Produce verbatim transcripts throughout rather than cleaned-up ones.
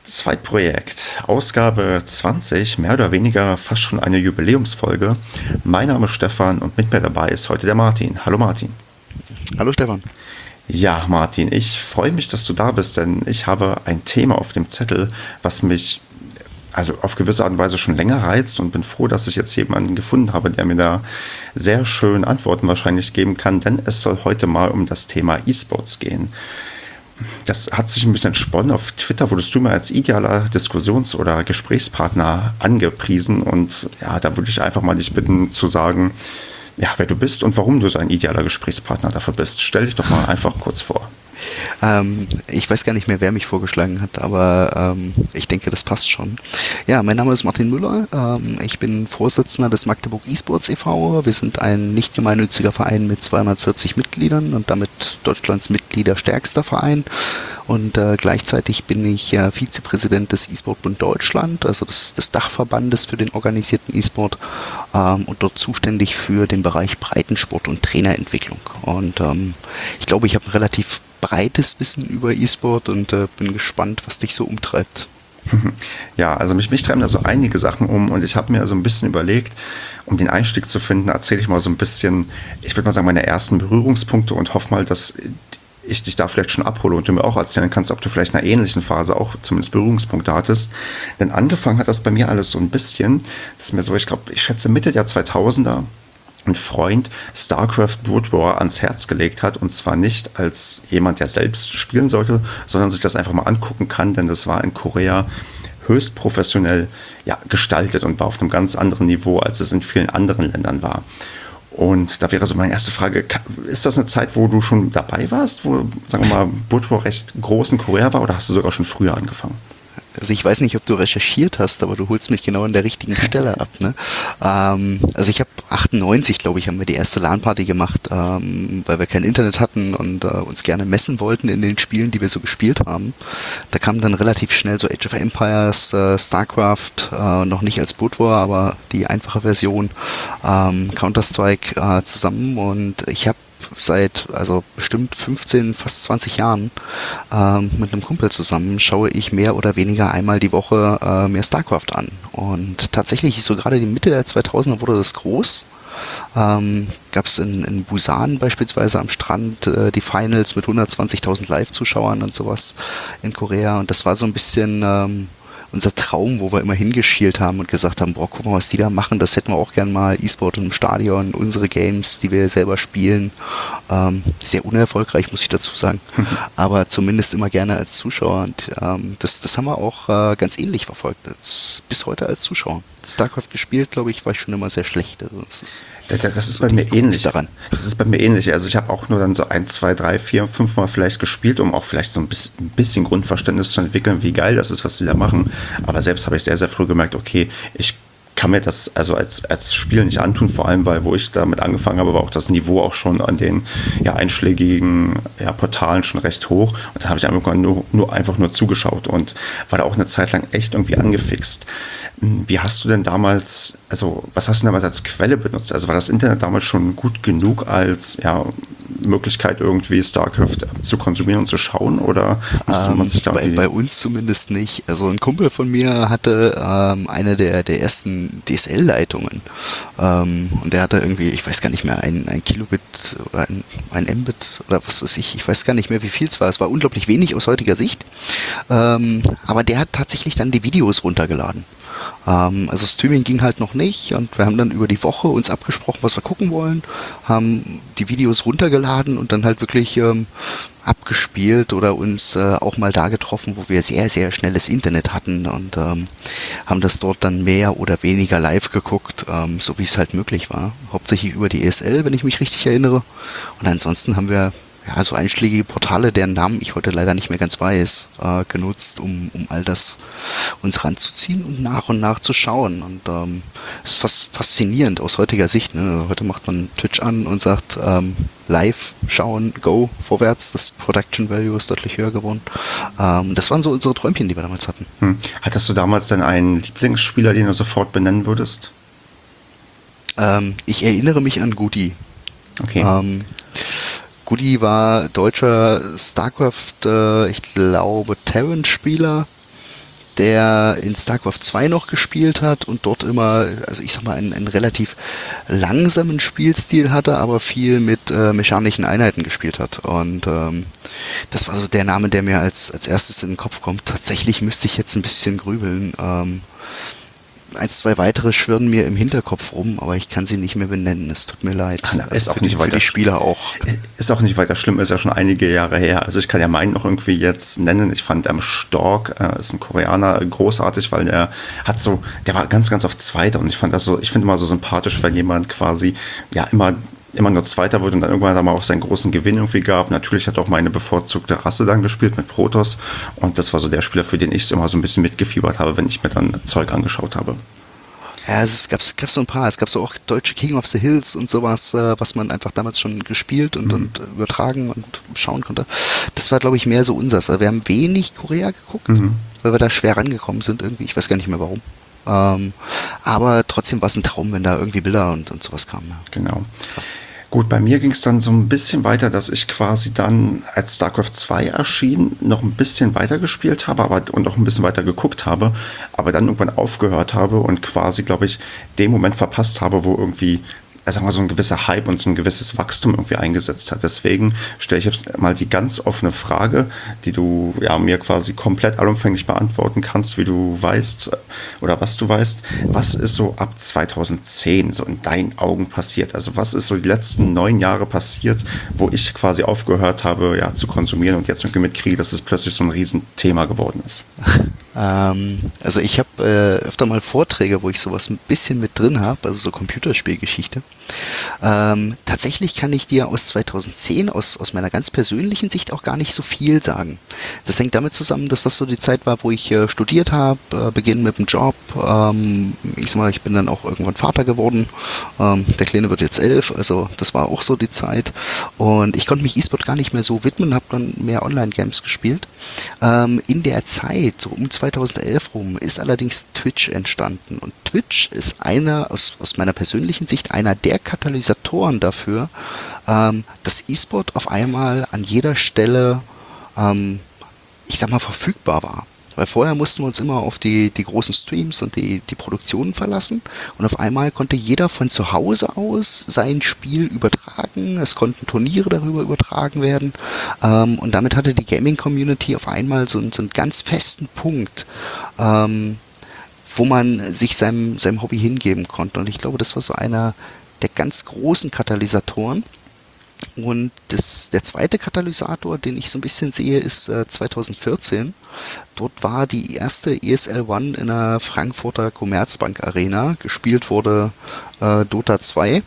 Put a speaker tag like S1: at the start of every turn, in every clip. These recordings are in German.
S1: Zweitprojekt, Ausgabe zwanzig, mehr oder weniger fast schon eine Jubiläumsfolge. Mein Name ist Stefan und mit mir dabei ist heute der Martin. Hallo Martin.
S2: Hallo Stefan.
S1: Ja, Martin, ich freue mich, dass du da bist, denn ich habe ein Thema auf dem Zettel, was mich also auf gewisse Art und Weise schon länger reizt und bin froh, dass ich jetzt jemanden gefunden habe, der mir da sehr schön Antworten wahrscheinlich geben kann, denn es soll heute mal um das Thema E-Sports gehen. Das hat sich ein bisschen entsponnen. Auf Twitter wurdest du mir als idealer Diskussions- oder Gesprächspartner angepriesen und ja, da würde ich einfach mal dich bitten zu sagen, ja, wer du bist und warum du so ein idealer Gesprächspartner dafür bist. Stell dich doch mal einfach kurz vor.
S2: Ähm, ich weiß gar nicht mehr, wer mich vorgeschlagen hat, aber ähm, ich denke, das passt schon. Ja, mein Name ist Martin Müller. Ähm, ich bin Vorsitzender des Magdeburg eSports e V Wir sind ein nicht gemeinnütziger Verein mit zweihundertvierzig Mitgliedern und damit Deutschlands mitgliederstärkster Verein. Und äh, gleichzeitig bin ich äh, Vizepräsident des E-Sport-Bund Deutschland, also des, des Dachverbandes für den organisierten E-Sport ähm, und dort zuständig für den Bereich Breitensport und Trainerentwicklung. Und ähm, ich glaube, ich habe ein relativ breites Wissen über E-Sport und äh, bin gespannt, was dich so umtreibt.
S1: Ja, also mich, mich treiben da so einige Sachen um und ich habe mir so ein bisschen überlegt, um den Einstieg zu finden, erzähle ich mal so ein bisschen, ich würde mal sagen, meine ersten Berührungspunkte und hoffe mal, dass ich dich da vielleicht schon abhole und du mir auch erzählen kannst, ob du vielleicht in einer ähnlichen Phase auch zumindest Berührungspunkte hattest. Denn angefangen hat das bei mir alles so ein bisschen, dass mir so, ich glaube, ich schätze Mitte der zweitausender ein Freund StarCraft Brood War ans Herz gelegt hat und zwar nicht als jemand, der selbst spielen sollte, sondern sich das einfach mal angucken kann, denn das war in Korea höchst professionell ja, gestaltet und war auf einem ganz anderen Niveau, als es in vielen anderen Ländern war. Und da wäre so meine erste Frage, ist das eine Zeit, wo du schon dabei warst, wo, sagen wir mal, Brood War recht groß in Korea war oder hast du sogar schon früher angefangen?
S2: Also ich weiß nicht, ob du recherchiert hast, aber du holst mich genau an der richtigen Stelle ab. Ne? Ähm, also ich habe achtundneunzig, glaube ich, haben wir die erste LAN-Party gemacht, ähm, weil wir kein Internet hatten und äh, uns gerne messen wollten in den Spielen, die wir so gespielt haben. Da kam dann relativ schnell so Age of Empires, äh, StarCraft, äh, noch nicht als Brood War, aber die einfache Version, ähm, Counter-Strike äh, zusammen und ich habe seit also bestimmt fünfzehn, fast zwanzig Jahren ähm, mit einem Kumpel zusammen schaue ich mehr oder weniger einmal die Woche äh, mir StarCraft an. Und tatsächlich, so gerade die Mitte der zweitausender wurde das groß. Ähm, gab es in, in Busan beispielsweise am Strand äh, die Finals mit hundertzwanzigtausend Live-Zuschauern und sowas in Korea. Und das war so ein bisschen ähm, unser Traum, wo wir immer hingeschielt haben und gesagt haben, boah, guck mal, was die da machen, das hätten wir auch gern mal, E-Sport im Stadion, unsere Games, die wir selber spielen. Ähm, sehr unerfolgreich, muss ich dazu sagen, aber zumindest immer gerne als Zuschauer und ähm, das, das haben wir auch äh, ganz ähnlich verfolgt, als, bis heute als Zuschauer. StarCraft gespielt, glaube ich, war ich schon immer sehr schlecht. Also das ist,
S1: das, das ist
S2: so
S1: bei mir ähnlich.
S2: Daran.
S1: Das ist bei mir ähnlich. Also ich habe auch nur dann so ein, zwei, drei, vier, fünf Mal vielleicht gespielt, um auch vielleicht so ein bisschen, ein bisschen Grundverständnis zu entwickeln, wie geil das ist, was sie da machen. Aber selbst habe ich sehr, sehr früh gemerkt, okay, ich kann mir das also als, als Spiel nicht antun, vor allem, weil wo ich damit angefangen habe, war auch das Niveau auch schon an den ja, einschlägigen ja, Portalen schon recht hoch. Und dann habe ich einfach nur, nur, einfach nur zugeschaut und war da auch eine Zeit lang echt irgendwie angefixt. Wie hast du denn damals, also was hast du damals als Quelle benutzt? Also war das Internet damals schon gut genug als ja, Möglichkeit irgendwie StarCraft zu konsumieren und zu schauen oder musste man sich da
S2: bei, bei uns zumindest nicht. Also ein Kumpel von mir hatte ähm, eine der, der ersten D S L-Leitungen ähm, und der hatte irgendwie, ich weiß gar nicht mehr, ein, ein Kilobit oder ein, ein Mbit oder was weiß ich, ich weiß gar nicht mehr, wie viel es war. Es war unglaublich wenig aus heutiger Sicht, ähm, aber der hat tatsächlich dann die Videos runtergeladen. Ähm, also Streaming ging halt noch nicht und wir haben dann über die Woche uns abgesprochen, was wir gucken wollen, haben die Videos runtergeladen und dann halt wirklich ähm, abgespielt oder uns äh, auch mal da getroffen, wo wir sehr, sehr schnelles Internet hatten und ähm, haben das dort dann mehr oder weniger live geguckt, ähm, so wie es halt möglich war. Hauptsächlich über die E S L, wenn ich mich richtig erinnere. Und ansonsten haben wir ja, so einschlägige Portale, deren Namen ich heute leider nicht mehr ganz weiß, äh, genutzt, um, um all das uns ranzuziehen und nach und nach zu schauen. Und ähm, es ist fast faszinierend aus heutiger Sicht. Ne? Heute macht man Twitch an und sagt, ähm, live schauen, go, vorwärts, das Production Value ist deutlich höher geworden. Ähm, das waren so unsere Träumchen, die wir damals hatten.
S1: Hm. Hattest du damals denn einen Lieblingsspieler, den du sofort benennen würdest?
S2: Ähm, ich erinnere mich an Gudi.
S1: Okay.
S2: Ähm, Gudi war deutscher StarCraft, äh, ich glaube, Terran-Spieler, der in StarCraft zwei noch gespielt hat und dort immer, also ich sag mal, einen, einen relativ langsamen Spielstil hatte, aber viel mit äh, mechanischen Einheiten gespielt hat. Und ähm, das war so der Name, der mir als, als erstes in den Kopf kommt. Tatsächlich müsste ich jetzt ein bisschen grübeln. Ähm, Eins, zwei weitere schwirren mir im Hinterkopf rum, aber ich kann sie nicht mehr benennen. Es tut mir leid.
S1: Na, ist
S2: also
S1: auch nicht
S2: für
S1: weiter
S2: die Spieler auch.
S1: Ist auch nicht weiter schlimm, ist ja schon einige Jahre her. Also ich kann ja meinen noch irgendwie jetzt nennen. Ich fand ähm, Stork, äh, ist ein Koreaner, großartig, weil der hat so, der war ganz, ganz oft Zweiter und ich fand das so, ich finde immer so sympathisch, wenn jemand quasi ja immer immer nur Zweiter wird und dann irgendwann hat er mal auch seinen großen Gewinn irgendwie gab. Natürlich hat auch meine bevorzugte Rasse dann gespielt mit Protoss und das war so der Spieler, für den ich es immer so ein bisschen mitgefiebert habe, wenn ich mir dann Zeug angeschaut habe.
S2: Ja, es gab, es gab so ein paar. Es gab so auch deutsche King of the Hills und sowas, äh, was man einfach damals schon gespielt und, mhm. und übertragen und schauen konnte. Das war, glaube ich, mehr so unseres. Also wir haben wenig Korea geguckt, mhm. weil wir da schwer rangekommen sind irgendwie. Ich weiß gar nicht mehr warum. Ähm, aber trotzdem war es ein Traum, wenn da irgendwie Bilder und, und sowas kamen. Ja.
S1: Genau. Krass. Gut, bei mir ging es dann so ein bisschen weiter, dass ich quasi dann, als StarCraft zwei erschien, noch ein bisschen weiter gespielt habe aber, und auch ein bisschen weiter geguckt habe, aber dann irgendwann aufgehört habe und quasi, glaube ich, den Moment verpasst habe, wo irgendwie, sagen wir, so ein gewisser Hype und so ein gewisses Wachstum irgendwie eingesetzt hat. Deswegen stelle ich jetzt mal die ganz offene Frage, die du ja mir quasi komplett allumfänglich beantworten kannst, wie du weißt oder was du weißt. Was ist so ab zweitausendzehn so in deinen Augen passiert? Also was ist so die letzten neun Jahre passiert, wo ich quasi aufgehört habe, ja, zu konsumieren und jetzt irgendwie mitkriege, dass es plötzlich so ein Riesenthema geworden ist?
S2: Ähm, also ich habe äh, öfter mal Vorträge, wo ich sowas ein bisschen mit drin habe, also so Computerspielgeschichte. Ähm, tatsächlich kann ich dir aus zweitausendzehn, aus, aus meiner ganz persönlichen Sicht auch gar nicht so viel sagen. Das hängt damit zusammen, dass das so die Zeit war, wo ich äh, studiert habe, äh, beginnen mit dem Job. Ähm, ich sag mal, ich bin dann auch irgendwann Vater geworden. Ähm, der Kleine wird jetzt elf, also das war auch so die Zeit. Und ich konnte mich E-Sport gar nicht mehr so widmen, habe dann mehr Online-Games gespielt. Ähm, in der Zeit, so um zweitausendelf rum, ist allerdings Twitch entstanden. Und Twitch ist einer, aus, aus meiner persönlichen Sicht, einer der Katalysatoren dafür, ähm, dass E-Sport auf einmal an jeder Stelle, ähm, ich sag mal, verfügbar war. Weil vorher mussten wir uns immer auf die, die großen Streams und die, die Produktionen verlassen und auf einmal konnte jeder von zu Hause aus sein Spiel übertragen, es konnten Turniere darüber übertragen werden ähm, und damit hatte die Gaming-Community auf einmal so, so einen ganz festen Punkt, ähm, wo man sich seinem, seinem Hobby hingeben konnte und ich glaube, das war so einer der ganz großen Katalysatoren. Und das, der zweite Katalysator, den ich so ein bisschen sehe, ist äh, zweitausendvierzehn. Dort war die erste E S L One in der Frankfurter Commerzbank Arena. Gespielt wurde äh, Dota zwei.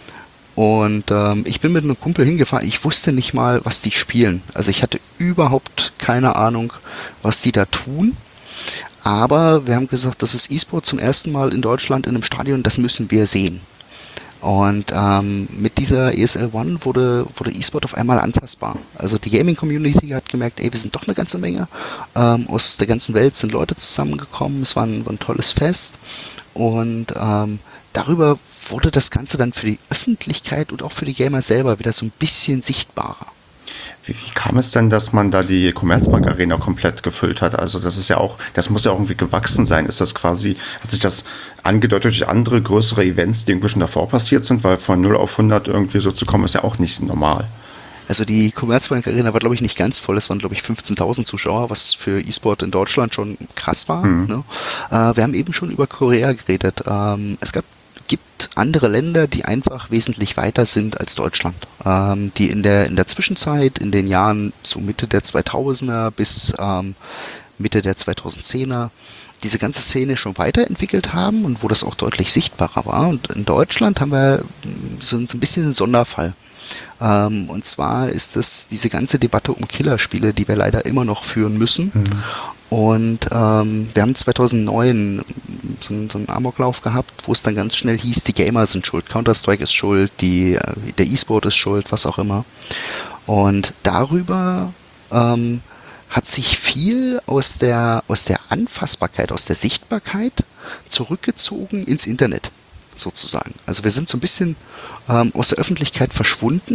S2: Und ähm, ich bin mit einem Kumpel hingefahren. Ich wusste nicht mal, was die spielen. Also ich hatte überhaupt keine Ahnung, was die da tun. Aber wir haben gesagt, das ist E-Sport zum ersten Mal in Deutschland in einem Stadion. Das müssen wir sehen. Und ähm, mit dieser E S L One wurde, wurde E-Sport auf einmal anfassbar. Also die Gaming-Community hat gemerkt, ey, wir sind doch eine ganze Menge. Ähm, aus der ganzen Welt sind Leute zusammengekommen. Es war ein, war ein tolles Fest. Und ähm, darüber wurde das Ganze dann für die Öffentlichkeit und auch für die Gamer selber wieder so ein bisschen sichtbarer.
S1: Wie, wie kam es denn, dass man da die Commerzbank Arena komplett gefüllt hat? Also das ist ja auch, das muss ja auch irgendwie gewachsen sein. Ist das quasi, hat sich das angedeutet durch andere größere Events, die irgendwie schon davor passiert sind? Weil von null auf hundert irgendwie so zu kommen, ist ja auch nicht normal.
S2: Also die Commerzbank Arena war, glaube ich, nicht ganz voll. Es waren, glaube ich, fünfzehntausend Zuschauer, was für E-Sport in Deutschland schon krass war. Mhm. Ne? Äh, wir haben eben schon über Korea geredet. Ähm, es gab gibt andere Länder, die einfach wesentlich weiter sind als Deutschland, ähm, die in der in der Zwischenzeit, in den Jahren so Mitte der zweitausender bis ähm, Mitte der zweitausendzehner diese ganze Szene schon weiterentwickelt haben und wo das auch deutlich sichtbarer war. Und in Deutschland haben wir so, so ein bisschen einen Sonderfall. Ähm, und zwar ist das diese ganze Debatte um Killerspiele, die wir leider immer noch führen müssen. Mhm. Und ähm, wir haben zweitausendneun so, so einen Amoklauf gehabt, wo es dann ganz schnell hieß, die Gamer sind schuld, Counter-Strike ist schuld, die, der E-Sport ist schuld, was auch immer. Und darüber ähm, hat sich viel aus der, aus der Anfassbarkeit, aus der Sichtbarkeit zurückgezogen ins Internet, sozusagen. Also wir sind so ein bisschen ähm, aus der Öffentlichkeit verschwunden,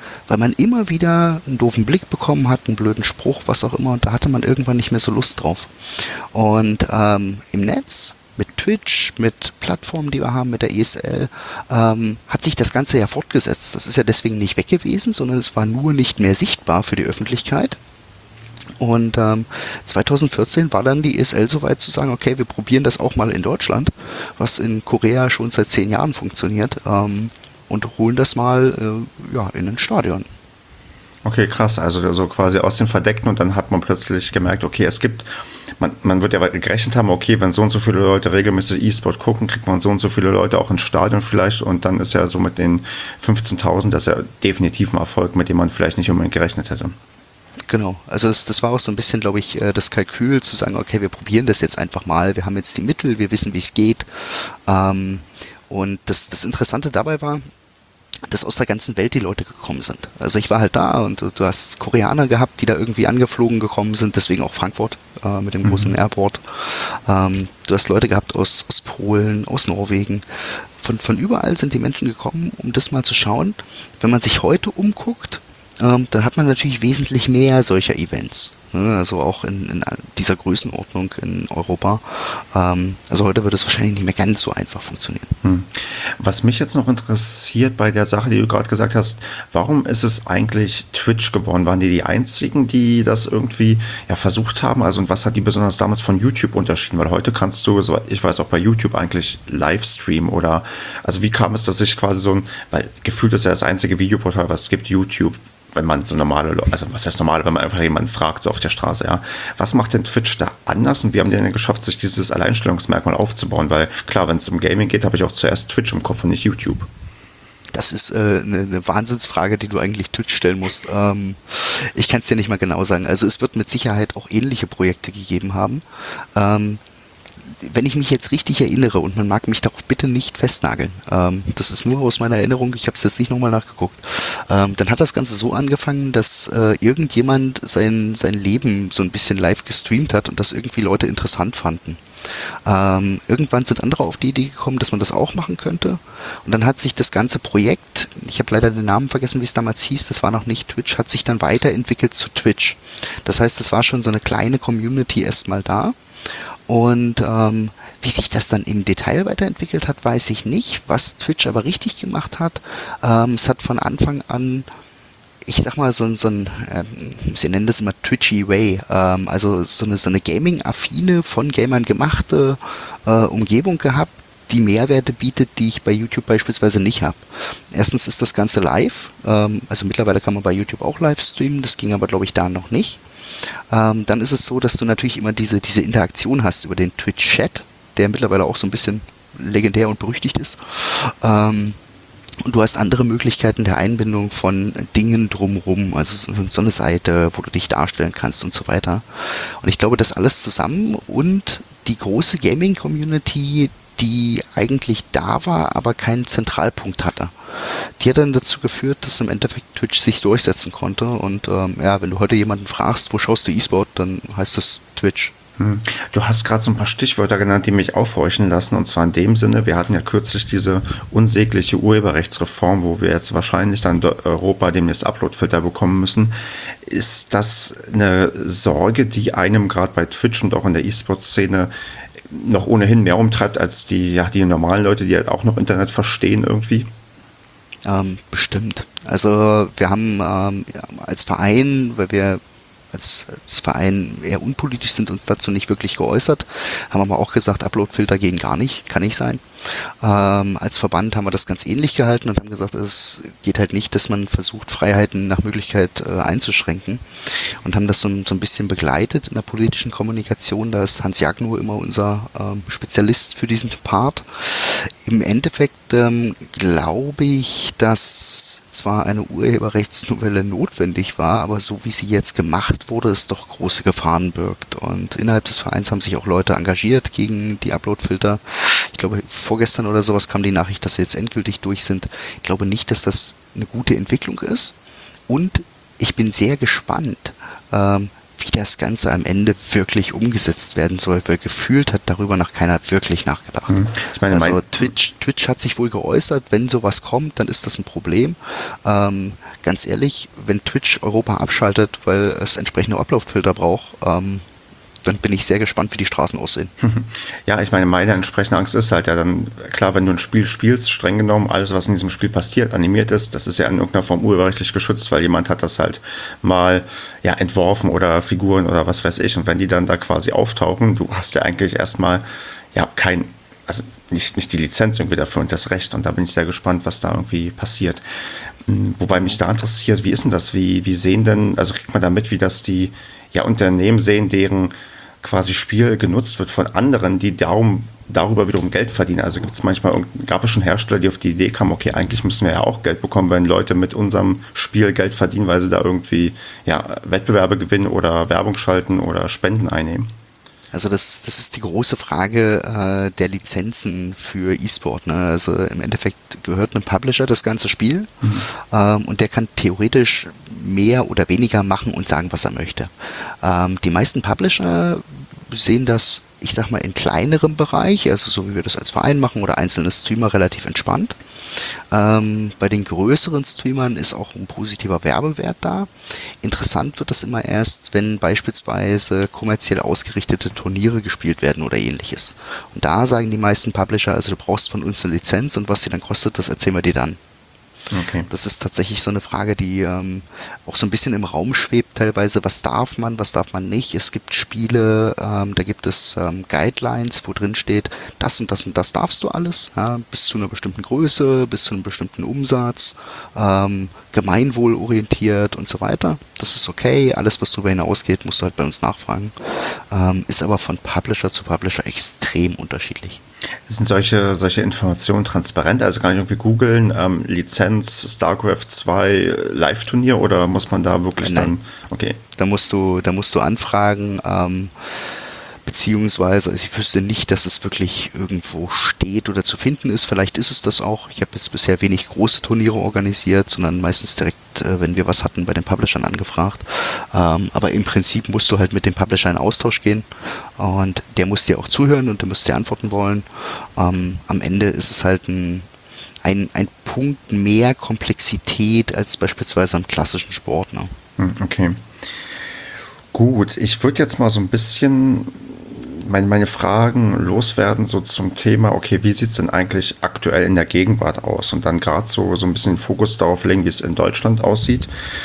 S2: weil man immer wieder einen doofen Blick bekommen hat, einen blöden Spruch, was auch immer, und da hatte man irgendwann nicht mehr so Lust drauf. Und ähm, im Netz, mit Twitch, mit Plattformen, die wir haben, mit der E S L, ähm, hat sich das Ganze ja fortgesetzt. Das ist ja deswegen nicht weg gewesen, sondern es war nur nicht mehr sichtbar für die Öffentlichkeit. Und ähm, zwanzig vierzehn war dann die E S L so weit zu sagen, okay, wir probieren das auch mal in Deutschland, was in Korea schon seit zehn Jahren funktioniert, ähm, und holen das mal äh, ja, in ein Stadion.
S1: Okay, krass. Also so quasi aus dem Verdeckten und dann hat man plötzlich gemerkt, okay, es gibt, man, man wird ja gerechnet haben, okay, wenn so und so viele Leute regelmäßig E-Sport gucken, kriegt man so und so viele Leute auch ins Stadion vielleicht und dann ist ja so mit den fünfzehntausend, das ist ja definitiv ein Erfolg, mit dem man vielleicht nicht unbedingt gerechnet hätte.
S2: Genau, also das, das war auch so ein bisschen, glaube ich, das Kalkül zu sagen, okay, wir probieren das jetzt einfach mal, wir haben jetzt die Mittel, wir wissen, wie es geht. Ähm, und das, das Interessante dabei war, dass aus der ganzen Welt die Leute gekommen sind. Also ich war halt da und du, du hast Koreaner gehabt, die da irgendwie angeflogen gekommen sind, deswegen auch Frankfurt äh, mit dem mhm. großen Airport. Ähm, du hast Leute gehabt aus, aus Polen, aus Norwegen. Von, von überall sind die Menschen gekommen, um das mal zu schauen. Wenn man sich heute umguckt, ähm, dann hat man natürlich wesentlich mehr solcher Events. Ne? Also auch in, in dieser Größenordnung in Europa. Ähm, also heute wird es wahrscheinlich nicht mehr ganz so einfach funktionieren.
S1: Hm. Was mich jetzt noch interessiert bei der Sache, die du gerade gesagt hast, warum ist es eigentlich Twitch geworden? Waren die die einzigen, die das irgendwie ja, versucht haben? Also und was hat die besonders damals von YouTube unterschieden? Weil heute kannst du, so, ich weiß auch bei YouTube eigentlich Livestream oder, also wie kam es, dass ich quasi so ein, weil gefühlt ist ja das einzige Videoportal, was es gibt, YouTube, wenn man so normale, also was heißt normale, wenn man einfach jemanden fragt, so auf der Straße, ja. Was macht denn Twitch da anders und wie haben die denn geschafft, sich dieses Alleinstellungsmerkmal aufzubauen? Weil klar, wenn es um Gaming geht, habe ich auch zuerst Twitch im Kopf und nicht YouTube.
S2: Das ist äh, eine, eine Wahnsinnsfrage, die du eigentlich Twitch stellen musst. Ähm, ich kann es dir nicht mal genau sagen. Also es wird mit Sicherheit auch ähnliche Projekte gegeben haben. Ähm, wenn ich mich jetzt richtig erinnere, und man mag mich darauf bitte nicht festnageln, ähm, das ist nur aus meiner Erinnerung, ich habe es jetzt nicht nochmal nachgeguckt, ähm, dann hat das Ganze so angefangen, dass äh, irgendjemand sein, sein Leben so ein bisschen live gestreamt hat und das irgendwie Leute interessant fanden. Ähm, irgendwann sind andere auf die Idee gekommen, dass man das auch machen könnte, und dann hat sich das ganze Projekt, ich habe leider den Namen vergessen, wie es damals hieß, das war noch nicht Twitch, hat sich dann weiterentwickelt zu Twitch. Das heißt, es war schon so eine kleine Community erstmal da. Und ähm, wie sich das dann im Detail weiterentwickelt hat, weiß ich nicht. Was Twitch aber richtig gemacht hat, ähm, es hat von Anfang an, ich sag mal, so, so ein, ähm, sie nennen das immer Twitchy Way, ähm, also so eine, so eine Gaming-affine, von Gamern gemachte äh, Umgebung gehabt, die Mehrwerte bietet, die ich bei YouTube beispielsweise nicht habe. Erstens ist das Ganze live, ähm, also mittlerweile kann man bei YouTube auch live streamen, das ging aber, glaube ich, da noch nicht. Ähm, dann ist es so, dass du natürlich immer diese, diese Interaktion hast über den Twitch-Chat, der mittlerweile auch so ein bisschen legendär und berüchtigt ist. Ähm, und du hast andere Möglichkeiten der Einbindung von Dingen drumherum, also so eine Seite, wo du dich darstellen kannst und so weiter. Und ich glaube, das alles zusammen und die große Gaming-Community, die eigentlich da war, aber keinen Zentralpunkt hatte. Die hat dann dazu geführt, dass im Endeffekt Twitch sich durchsetzen konnte. Und ähm, ja, wenn du heute jemanden fragst, wo schaust du E-Sport, dann heißt das Twitch.
S1: Hm. Du hast gerade so ein paar Stichwörter genannt, die mich aufhorchen lassen. Und zwar in dem Sinne, wir hatten ja kürzlich diese unsägliche Urheberrechtsreform, wo wir jetzt wahrscheinlich dann in Europa demnächst Uploadfilter bekommen müssen. Ist das eine Sorge, die einem gerade bei Twitch und auch in der E-Sport-Szene noch ohnehin mehr umtreibt als die, ja, die normalen Leute, die halt auch noch Internet verstehen irgendwie?
S2: Ähm, bestimmt. Also wir haben ähm, als Verein, weil wir als, als Verein eher unpolitisch sind, uns dazu nicht wirklich geäußert, haben aber auch gesagt, Uploadfilter gehen gar nicht, kann nicht sein. Ähm, als Verband haben wir das ganz ähnlich gehalten und haben gesagt, es geht halt nicht, dass man versucht, Freiheiten nach Möglichkeit äh, einzuschränken, und haben das so, so ein bisschen begleitet in der politischen Kommunikation. Da ist Hans Jagnow immer unser ähm, Spezialist für diesen Part. Im Endeffekt ähm, glaube ich, dass zwar eine Urheberrechtsnovelle notwendig war, aber so wie sie jetzt gemacht wurde, es doch große Gefahren birgt. Und innerhalb des Vereins haben sich auch Leute engagiert gegen die Uploadfilter. Ich glaube, vorgestern oder sowas kam die Nachricht, dass sie jetzt endgültig durch sind. Ich glaube nicht, dass das eine gute Entwicklung ist. Und ich bin sehr gespannt, ähm, wie das Ganze am Ende wirklich umgesetzt werden soll, weil gefühlt hat darüber noch keiner wirklich nachgedacht.
S1: Ich meine,
S2: also
S1: mein
S2: Twitch, Twitch hat sich wohl geäußert, wenn sowas kommt, dann ist das ein Problem. Ähm, ganz ehrlich, wenn Twitch Europa abschaltet, weil es entsprechende Upload-Filter braucht, ähm, dann bin ich sehr gespannt, wie die Straßen aussehen.
S1: Ja, ich meine, meine entsprechende Angst ist halt ja dann, klar, wenn du ein Spiel spielst, streng genommen, alles, was in diesem Spiel passiert, animiert ist, das ist ja in irgendeiner Form urheberrechtlich geschützt, weil jemand hat das halt mal ja, entworfen oder Figuren oder was weiß ich. Und wenn die dann da quasi auftauchen, du hast ja eigentlich erstmal ja kein, also nicht, nicht die Lizenz irgendwie dafür und das Recht. Und da bin ich sehr gespannt, was da irgendwie passiert. Wobei mich da interessiert, wie ist denn das? Wie, wie sehen denn, also kriegt man da mit, wie das die ja, Unternehmen sehen, deren quasi Spiel genutzt wird von anderen, die darum, darüber wiederum Geld verdienen. Also gibt es manchmal, gab es schon Hersteller, die auf die Idee kamen, okay, eigentlich müssen wir ja auch Geld bekommen, wenn Leute mit unserem Spiel Geld verdienen, weil sie da irgendwie ja, Wettbewerbe gewinnen oder Werbung schalten oder Spenden einnehmen.
S2: Also das, das ist die große Frage äh, der Lizenzen für E-Sport. Ne? Also im Endeffekt gehört einem Publisher das ganze Spiel mhm. ähm, und der kann theoretisch mehr oder weniger machen und sagen, was er möchte. Ähm, die meisten Publisher sehen das, ich sag mal, in kleinerem Bereich, also so wie wir das als Verein machen oder einzelne Streamer, relativ entspannt. Ähm, bei den größeren Streamern ist auch ein positiver Werbewert da. Interessant wird das immer erst, wenn beispielsweise kommerziell ausgerichtete Turniere gespielt werden oder ähnliches. Und da sagen die meisten Publisher, also du brauchst von uns eine Lizenz und was die dann kostet, das erzählen wir dir dann. Okay. Das ist tatsächlich so eine Frage, die ähm, auch so ein bisschen im Raum schwebt teilweise. Was darf man, was darf man nicht? Es gibt Spiele, ähm, da gibt es ähm, Guidelines, wo drin steht, das und das und das darfst du alles, ja, bis zu einer bestimmten Größe, bis zu einem bestimmten Umsatz, ähm, gemeinwohlorientiert und so weiter. Das ist okay. Alles, was darüber hinausgeht, musst du halt bei uns nachfragen. Ähm, ist aber von Publisher zu Publisher extrem unterschiedlich.
S1: Sind solche, solche Informationen transparent? Also kann ich irgendwie googeln, ähm, Lizenz, StarCraft zwei, Live-Turnier oder muss man da wirklich
S2: Nein.
S1: dann... Okay.
S2: Da musst du, da musst du anfragen, ähm, beziehungsweise also ich wüsste nicht, dass es wirklich irgendwo steht oder zu finden ist. Vielleicht ist es das auch. Ich habe jetzt bisher wenig große Turniere organisiert, sondern meistens direkt, äh, wenn wir was hatten, bei den Publishern angefragt. Ähm, aber im Prinzip musst du halt mit dem Publisher in Austausch gehen und der muss dir auch zuhören und der muss dir antworten wollen. Ähm, am Ende ist es halt ein, ein, ein Punkt mehr Komplexität als beispielsweise am klassischen Sport. Ne?
S1: Okay. Gut, ich würde jetzt mal so ein bisschen meine, meine Fragen loswerden, so zum Thema, okay, wie sieht es denn eigentlich aktuell in der Gegenwart aus? Und dann gerade so, so ein bisschen den Fokus darauf legen, wie es in Deutschland aussieht.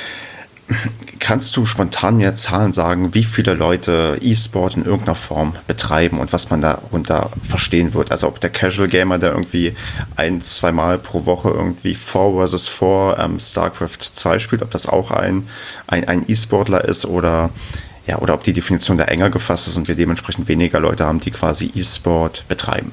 S1: Kannst du spontan mir Zahlen sagen, wie viele Leute E-Sport in irgendeiner Form betreiben und was man darunter verstehen wird? Also ob der Casual Gamer, der irgendwie ein, zweimal pro Woche irgendwie vier versus vier ähm, StarCraft zwei spielt, ob das auch ein, ein, ein E-Sportler ist oder, ja, oder ob die Definition da enger gefasst ist und wir dementsprechend weniger Leute haben, die quasi E-Sport betreiben.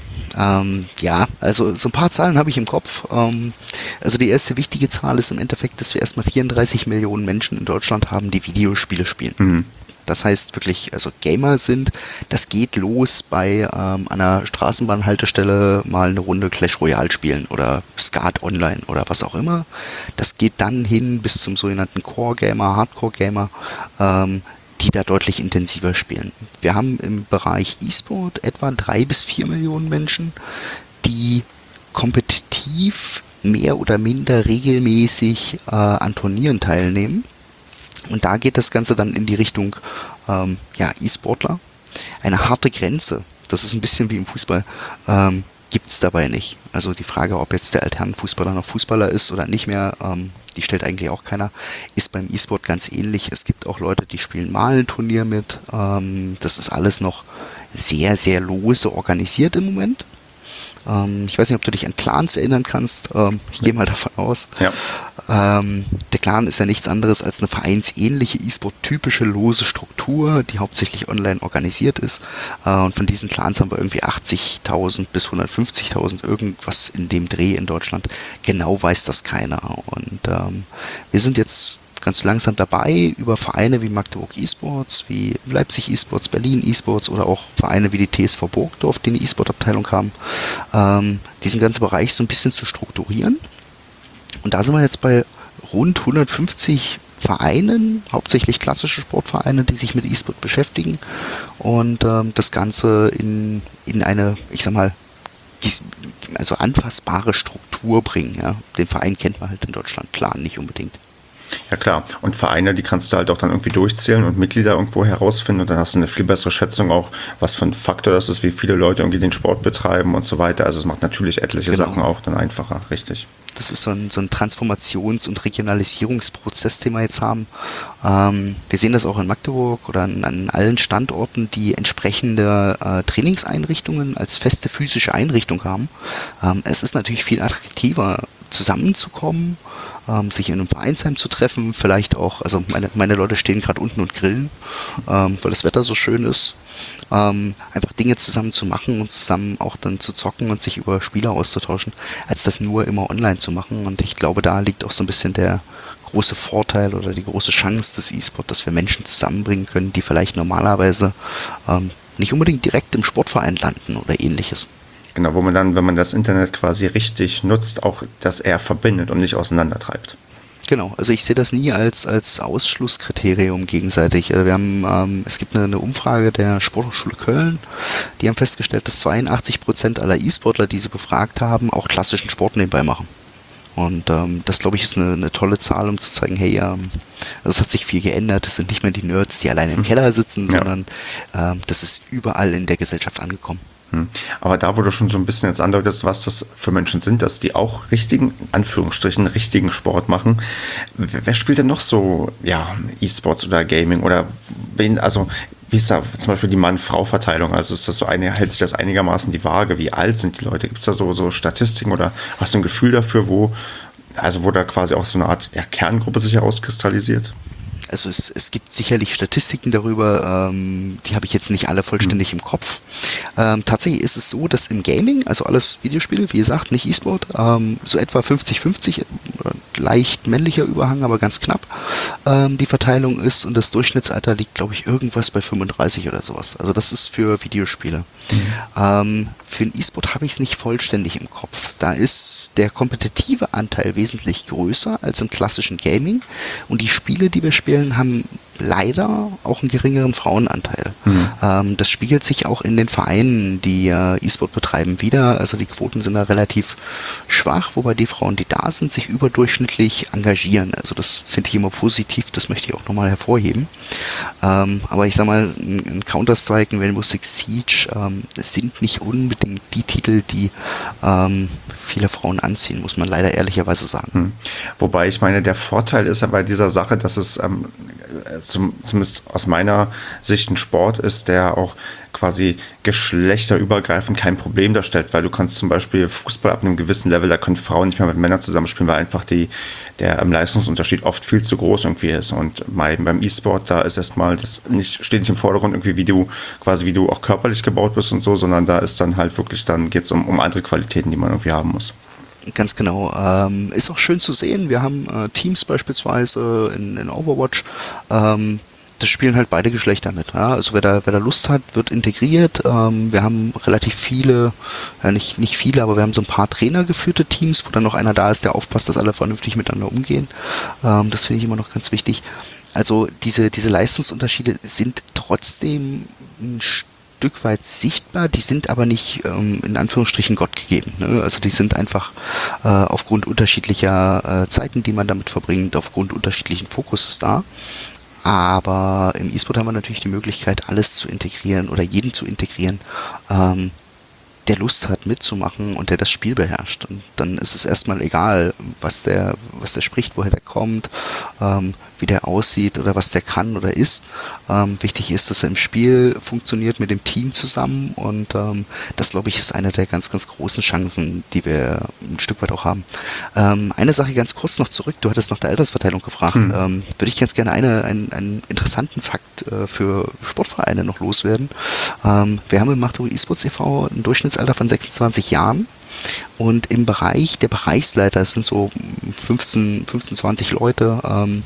S2: Ähm, ja, also so ein paar Zahlen habe ich im Kopf. Ähm, also die erste wichtige Zahl ist im Endeffekt, dass wir erstmal vierunddreißig Millionen Menschen in Deutschland haben, die Videospiele spielen. Mhm. Das heißt wirklich, also Gamer sind, das geht los bei ähm, einer Straßenbahnhaltestelle mal eine Runde Clash Royale spielen oder Skat Online oder was auch immer. Das geht dann hin bis zum sogenannten Core Gamer, Hardcore Gamer, ähm, die da deutlich intensiver spielen. Wir haben im Bereich E-Sport etwa drei bis vier Millionen Menschen, die kompetitiv mehr oder minder regelmäßig äh, an Turnieren teilnehmen. Und da geht das Ganze dann in die Richtung ähm, ja, E-Sportler. Eine harte Grenze, das ist ein bisschen wie im Fußball, ähm, gibt es dabei nicht. Also die Frage, ob jetzt der Alternanfußballer noch Fußballer ist oder nicht mehr, ähm, die stellt eigentlich auch keiner, ist beim E-Sport ganz ähnlich. Es gibt auch Leute, die spielen mal ein Turnier mit. Ähm, das ist alles noch sehr, sehr lose organisiert im Moment. Ähm, ich weiß nicht, ob du dich an Clans erinnern kannst. Ähm, ich gehe mal davon aus. Ja. Ähm, der Clan ist ja nichts anderes als eine vereinsähnliche E-Sport-typische lose Struktur, die hauptsächlich online organisiert ist. Äh, und von diesen Clans haben wir irgendwie achtzigtausend bis hundertfünfzigtausend, irgendwas in dem Dreh in Deutschland. Genau weiß das keiner. Und ähm, wir sind jetzt ganz langsam dabei, über Vereine wie Magdeburg E-Sports, wie Leipzig E-Sports, Berlin E-Sports oder auch Vereine wie die T S V Burgdorf, die eine E-Sport-Abteilung haben, ähm, diesen ganzen Bereich so ein bisschen zu strukturieren. Und da sind wir jetzt bei rund hundertfünfzig Vereinen, hauptsächlich klassische Sportvereine, die sich mit E-Sport beschäftigen und ähm, das Ganze in, in eine, ich sag mal, also anfassbare Struktur bringen. Ja. Den Verein kennt man halt in Deutschland klar nicht unbedingt.
S1: Ja klar, und Vereine, die kannst du halt auch dann irgendwie durchzählen und Mitglieder irgendwo herausfinden und dann hast du eine viel bessere Schätzung auch, was für ein Faktor das ist, wie viele Leute irgendwie den Sport betreiben und so weiter. Also es macht natürlich etliche
S2: Genau.
S1: Sachen auch dann einfacher, richtig.
S2: Das ist so ein, so ein Transformations- und Regionalisierungsprozess, den wir jetzt haben. Ähm, wir sehen das auch in Magdeburg oder an, an allen Standorten, die entsprechende äh, Trainingseinrichtungen als feste physische Einrichtung haben. Ähm, es ist natürlich viel attraktiver, zusammenzukommen, ähm, sich in einem Vereinsheim zu treffen, vielleicht auch, also meine, meine Leute stehen gerade unten und grillen, ähm, weil das Wetter so schön ist. Ähm, einfach Dinge zusammen zu machen und zusammen auch dann zu zocken und sich über Spiele auszutauschen, als das nur immer online zu machen. Und ich glaube, da liegt auch so ein bisschen der große Vorteil oder die große Chance des E-Sport, dass wir Menschen zusammenbringen können, die vielleicht normalerweise ähm, nicht unbedingt direkt im Sportverein landen oder ähnliches.
S1: Genau, wo man dann, wenn man das Internet quasi richtig nutzt, auch das eher verbindet und nicht auseinandertreibt.
S2: Genau, also ich sehe das nie als, als Ausschlusskriterium gegenseitig. Also wir haben, ähm, es gibt eine, eine Umfrage der Sporthochschule Köln, die haben festgestellt, dass zweiundachtzig Prozent aller E-Sportler, die sie befragt haben, auch klassischen Sport nebenbei machen. Und ähm, das, glaube ich, ist eine, eine tolle Zahl, um zu zeigen, hey, ähm, also es hat sich viel geändert. Das sind nicht mehr die Nerds, die alleine im Keller sitzen,
S1: Ja.
S2: sondern ähm, das ist überall in der Gesellschaft angekommen.
S1: Aber da, wo du schon so ein bisschen jetzt andeutest, was das für Menschen sind, dass die auch richtigen, in Anführungsstrichen, richtigen Sport machen. Wer wer spielt denn noch so, ja, E-Sports oder Gaming oder wen, also wie ist da zum Beispiel die Mann-Frau-Verteilung? Also ist das so eine, hält sich das einigermaßen die Waage? Wie alt sind die Leute? Gibt es da so, so Statistiken oder hast du ein Gefühl dafür, wo, also wo da quasi auch so eine Art ja, Kerngruppe sich herauskristallisiert?
S2: Also es, es gibt sicherlich Statistiken darüber, ähm, die habe ich jetzt nicht alle vollständig im Kopf. Ähm, tatsächlich ist es so, dass im Gaming, also alles Videospiele, wie gesagt, nicht E-Sport, ähm, so etwa fünfzig fünfzig, leicht männlicher Überhang, aber ganz knapp, ähm, die Verteilung ist und das Durchschnittsalter liegt, glaube ich, irgendwas bei fünfunddreißig oder sowas. Also das ist für Videospiele. Mhm. Ähm, für den E-Sport habe ich es nicht vollständig im Kopf. Da ist der kompetitive Anteil wesentlich größer als im klassischen Gaming und die Spiele, die wir spielen, haben leider auch einen geringeren Frauenanteil. Mhm. Ähm, das spiegelt sich auch in den Vereinen, die äh, E-Sport betreiben, wieder. Also die Quoten sind da relativ schwach, wobei die Frauen, die da sind, sich überdurchschnittlich engagieren. Also das finde ich immer positiv, das möchte ich auch nochmal hervorheben. Ähm, aber ich sag mal, ein Counter-Strike, ein Rainbow Six Siege ähm, sind nicht unbedingt die Titel, die ähm, viele Frauen anziehen, muss man leider ehrlicherweise sagen.
S1: Mhm. Wobei ich meine, der Vorteil ist ja bei dieser Sache, dass es ähm, zum, zumindest aus meiner Sicht ein Sport ist, der auch quasi geschlechterübergreifend kein Problem darstellt, weil du kannst zum Beispiel Fußball ab einem gewissen Level, da können Frauen nicht mehr mit Männern zusammenspielen, weil einfach die, der ähm, Leistungsunterschied oft viel zu groß irgendwie ist. Und beim, beim E-Sport, da ist erstmal das nicht, steht nicht im Vordergrund irgendwie, wie du quasi wie du auch körperlich gebaut bist und so, sondern da ist dann halt wirklich, dann geht es um, um andere Qualitäten, die man irgendwie haben muss.
S2: Ganz genau. Ähm, ist auch schön zu sehen. Wir haben äh, Teams beispielsweise in, in Overwatch. Ähm, das spielen halt beide Geschlechter mit. Ja? Also wer da, wer da Lust hat, wird integriert. Ähm, wir haben relativ viele, ja nicht, nicht viele, aber wir haben so ein paar trainergeführte Teams, wo dann noch einer da ist, der aufpasst, dass alle vernünftig miteinander umgehen. Ähm, das finde ich immer noch ganz wichtig. Also diese, diese Leistungsunterschiede sind trotzdem ein Stück weit sichtbar, die sind aber nicht ähm, in Anführungsstrichen Gott gegeben. Ne? Also die sind einfach äh, aufgrund unterschiedlicher äh, Zeiten, die man damit verbringt, aufgrund unterschiedlichen Fokuses da. Aber im E-Sport haben wir natürlich die Möglichkeit, alles zu integrieren oder jeden zu integrieren, ähm, der Lust hat mitzumachen und der das Spiel beherrscht. Und dann ist es erstmal egal, was der, was der spricht, woher der kommt, ähm, wie der aussieht oder was der kann oder ist. Ähm, wichtig ist, dass er im Spiel funktioniert mit dem Team zusammen und ähm, das, glaube ich, ist eine der ganz, ganz großen Chancen, die wir ein Stück weit auch haben. Ähm, eine Sache ganz kurz noch zurück, du hattest nach der Altersverteilung gefragt. Hm. Ähm, würde ich ganz gerne eine, einen, einen interessanten Fakt äh, für Sportvereine noch loswerden. Ähm, wir haben im Magdeburg eSports e V ein Durchschnittsalter von sechsundzwanzig Jahren. Und im Bereich der Bereichsleiter, es sind so fünfzehn, fünfzehn, zwanzig Leute, ähm,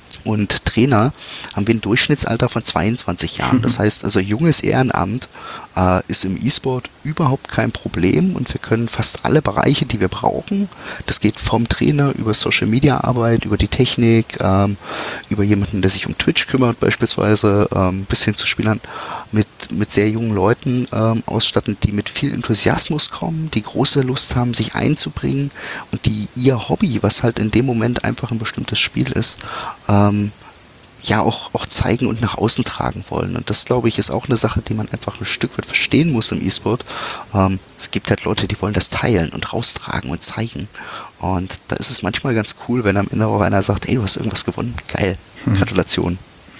S2: und Trainer haben wir ein Durchschnittsalter von zweiundzwanzig Jahren. Das heißt also junges Ehrenamt, äh, ist im E-Sport überhaupt kein Problem und wir können fast alle Bereiche, die wir brauchen, das geht vom Trainer über Social-Media-Arbeit, über die Technik, ähm, über jemanden, der sich um Twitch kümmert beispielsweise, ähm, bis hin zu Spielern mit, mit sehr jungen Leuten ähm, ausstatten, die mit viel Enthusiasmus kommen, die große Lust haben, sich einzubringen und die ihr Hobby, was halt in dem Moment einfach ein bestimmtes Spiel ist, ähm, ja auch, auch zeigen und nach außen tragen wollen. Und das, glaube ich, ist auch eine Sache, die man einfach ein Stück weit verstehen muss im E-Sport. Ähm, es gibt halt Leute, die wollen das teilen und raustragen und zeigen. Und da ist es manchmal ganz cool, wenn am Ende auch einer sagt, ey, du hast irgendwas gewonnen. Geil. Hm. Gratulation.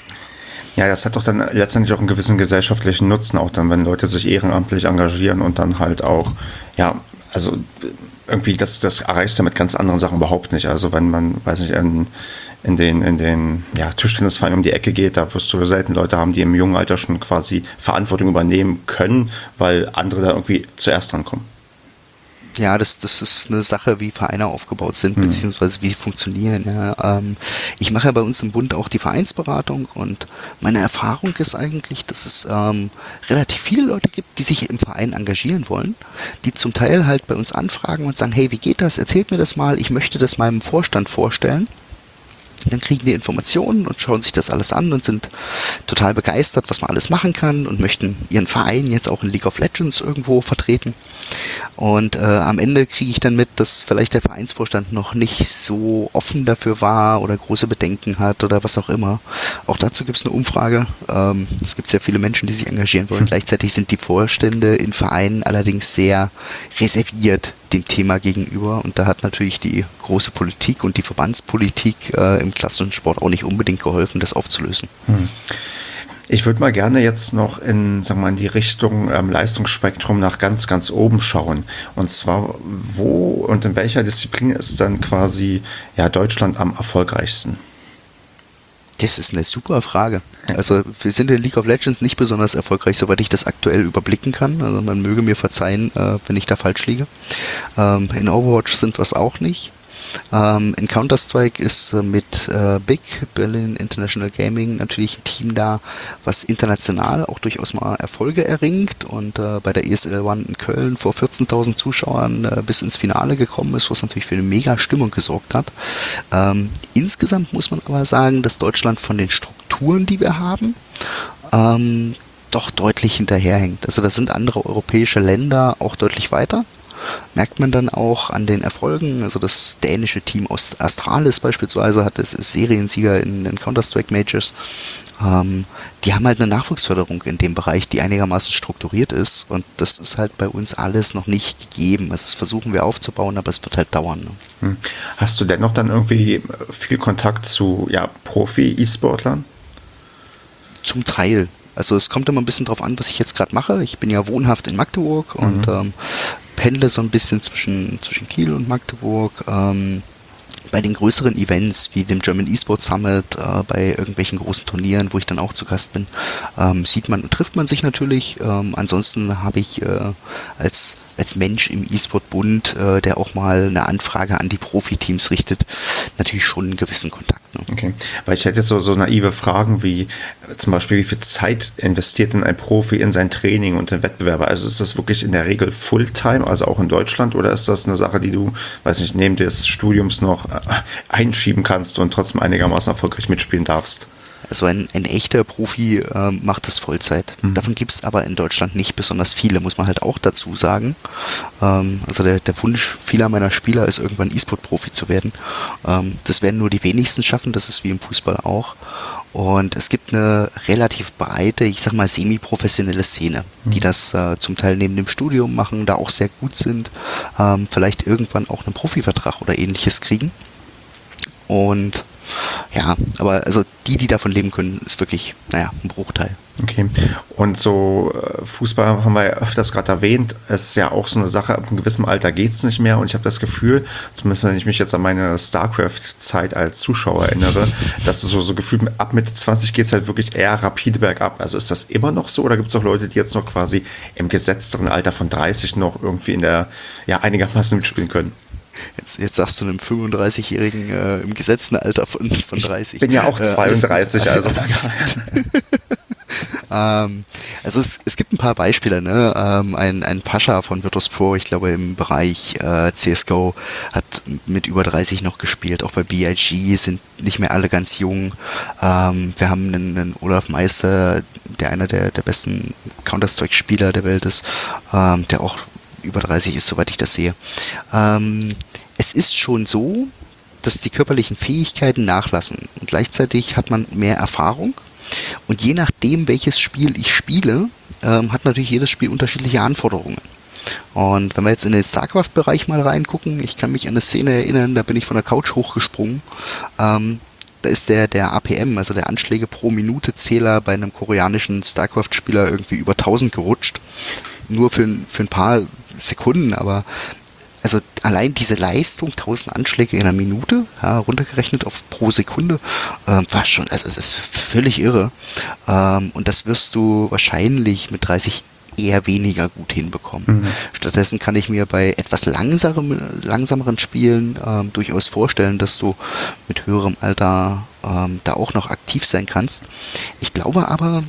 S1: Ja, das hat doch dann letztendlich auch einen gewissen gesellschaftlichen Nutzen, auch dann, wenn Leute sich ehrenamtlich engagieren und dann halt auch, ja, also irgendwie, das, das erreichst du mit ganz anderen Sachen überhaupt nicht. Also wenn man, weiß nicht, in, in den, in den ja, Tischtennisverein um die Ecke geht, da wirst du selten Leute haben, die im jungen Alter schon quasi Verantwortung übernehmen können, weil andere da irgendwie zuerst drankommen.
S2: Ja, das, das ist eine Sache, wie Vereine aufgebaut sind, mhm. beziehungsweise wie sie funktionieren. Ja. Ähm, ich mache ja bei uns im Bund auch die Vereinsberatung und meine Erfahrung ist eigentlich, dass es ähm, relativ viele Leute gibt, die sich im Verein engagieren wollen, die zum Teil halt bei uns anfragen und sagen, hey, wie geht das? Erzählt mir das mal, ich möchte das meinem Vorstand vorstellen. Dann kriegen die Informationen und schauen sich das alles an und sind total begeistert, was man alles machen kann und möchten ihren Verein jetzt auch in League of Legends irgendwo vertreten. Und äh, am Ende kriege ich dann mit, dass vielleicht der Vereinsvorstand noch nicht so offen dafür war oder große Bedenken hat oder was auch immer. Auch dazu gibt es eine Umfrage. Ähm, es gibt sehr viele Menschen, die sich engagieren wollen. Hm. Gleichzeitig sind die Vorstände in Vereinen allerdings sehr reserviert dem Thema gegenüber. Und da hat natürlich die große Politik und die Verbandspolitik äh, im klassischen Sport auch nicht unbedingt geholfen, das aufzulösen.
S1: Hm. Ich würde mal gerne jetzt noch in, sagen wir mal, in die Richtung ähm, Leistungsspektrum nach ganz, ganz oben schauen. Und zwar, wo und in welcher Disziplin ist dann quasi ja, Deutschland am erfolgreichsten?
S2: Das ist eine super Frage. Also wir sind in League of Legends nicht besonders erfolgreich, soweit ich das aktuell überblicken kann. Also man möge mir verzeihen, äh, wenn ich da falsch liege. Ähm, in Overwatch sind wir es auch nicht. Ähm, in Counter-Strike ist äh, mit äh, Big, Berlin International Gaming, natürlich ein Team da, was international auch durchaus mal Erfolge erringt und äh, bei der E S L One in Köln vor vierzehntausend Zuschauern äh, bis ins Finale gekommen ist, was natürlich für eine mega Stimmung gesorgt hat. Ähm, insgesamt muss man aber sagen, dass Deutschland von den Strukturen, die wir haben, ähm, doch deutlich hinterherhängt. Also da sind andere europäische Länder auch deutlich weiter. Merkt man dann auch an den Erfolgen, also das dänische Team aus Astralis beispielsweise hat es ist Seriensieger in den Counter-Strike Majors. Ähm, die haben halt eine Nachwuchsförderung in dem Bereich, die einigermaßen strukturiert ist und das ist halt bei uns alles noch nicht gegeben. Also das versuchen wir aufzubauen, aber es wird halt dauern. Ne?
S1: Hast du dennoch dann irgendwie viel Kontakt zu ja, Profi-E-Sportlern?
S2: Zum Teil. Also es kommt immer ein bisschen drauf an, was ich jetzt gerade mache. Ich bin ja wohnhaft in Magdeburg mhm. und ähm, pendle so ein bisschen zwischen, zwischen Kiel und Magdeburg. Ähm, bei den größeren Events wie dem German eSports Summit, äh, bei irgendwelchen großen Turnieren, wo ich dann auch zu Gast bin, ähm, sieht man und trifft man sich natürlich. Ähm, ansonsten habe ich äh, als als Mensch im E-Sport-Bund, äh, der auch mal eine Anfrage an die Profiteams richtet, natürlich schon einen gewissen Kontakt. Ne?
S1: Okay, weil ich hätte jetzt so, so naive Fragen wie zum Beispiel, wie viel Zeit investiert denn ein Profi in sein Training und in Wettbewerbe? Also ist das wirklich in der Regel Fulltime, also auch in Deutschland, oder ist das eine Sache, die du, weiß nicht, neben des Studiums noch einschieben kannst und trotzdem einigermaßen erfolgreich mitspielen darfst?
S2: Also ein, ein echter Profi äh, macht das Vollzeit. Mhm. Davon gibt es aber in Deutschland nicht besonders viele, muss man halt auch dazu sagen. Ähm, also der, der Wunsch vieler meiner Spieler ist, irgendwann E-Sport-Profi zu werden. Ähm, das werden nur die wenigsten schaffen, das ist wie im Fußball auch. Und es gibt eine relativ breite, ich sag mal semi-professionelle Szene, mhm. die das äh, zum Teil neben dem Studium machen, da auch sehr gut sind, ähm, vielleicht irgendwann auch einen Profivertrag oder ähnliches kriegen. Und ja, aber also die, die davon leben können, ist wirklich, naja, ein Bruchteil.
S1: Okay, und so Fußball haben wir ja öfters gerade erwähnt, ist ja auch so eine Sache, ab einem gewissen Alter geht es nicht mehr und ich habe das Gefühl, zumindest wenn ich mich jetzt an meine StarCraft-Zeit als Zuschauer erinnere, dass es so, so gefühlt ab Mitte zwanzig geht es halt wirklich eher rapide bergab. Also ist das immer noch so oder gibt es auch Leute, die jetzt noch quasi im gesetzteren Alter von dreißig noch irgendwie in der, ja, einigermaßen mitspielen können?
S2: Jetzt, jetzt sagst du einem fünfunddreißigjährigen äh, im gesetzten Alter von, von dreißig.
S1: Ich bin ja auch zweiunddreißig, äh, also.
S2: Ähm, also es, es gibt ein paar Beispiele, ne? Ähm, ein, ein Pascha von Virtus Pro, ich glaube im Bereich äh, C S G O, hat mit über dreißig noch gespielt. Auch bei B I G sind nicht mehr alle ganz jung. Ähm, wir haben einen, einen Olaf Meister, der einer der, der besten Counter-Strike-Spieler der Welt ist, ähm, der auch über dreißig ist, soweit ich das sehe. Ähm, es ist schon so, dass die körperlichen Fähigkeiten nachlassen. Und gleichzeitig hat man mehr Erfahrung. Und je nachdem, welches Spiel ich spiele, ähm, hat natürlich jedes Spiel unterschiedliche Anforderungen. Und wenn wir jetzt in den StarCraft-Bereich mal reingucken, ich kann mich an eine Szene erinnern, da bin ich von der Couch hochgesprungen. Ähm, da ist der, der A P M, also der Anschläge pro Minute Zähler bei einem koreanischen StarCraft-Spieler irgendwie über tausend gerutscht. Nur für, für ein paar Sekunden, aber also allein diese Leistung, tausend Anschläge in einer Minute, ja, runtergerechnet auf pro Sekunde, ähm, war schon, also das ist völlig irre. Ähm, und das wirst du wahrscheinlich mit dreißig eher weniger gut hinbekommen. Mhm. Stattdessen kann ich mir bei etwas langsameren, langsameren Spielen ähm, durchaus vorstellen, dass du mit höherem Alter ähm, da auch noch aktiv sein kannst. Ich glaube aber,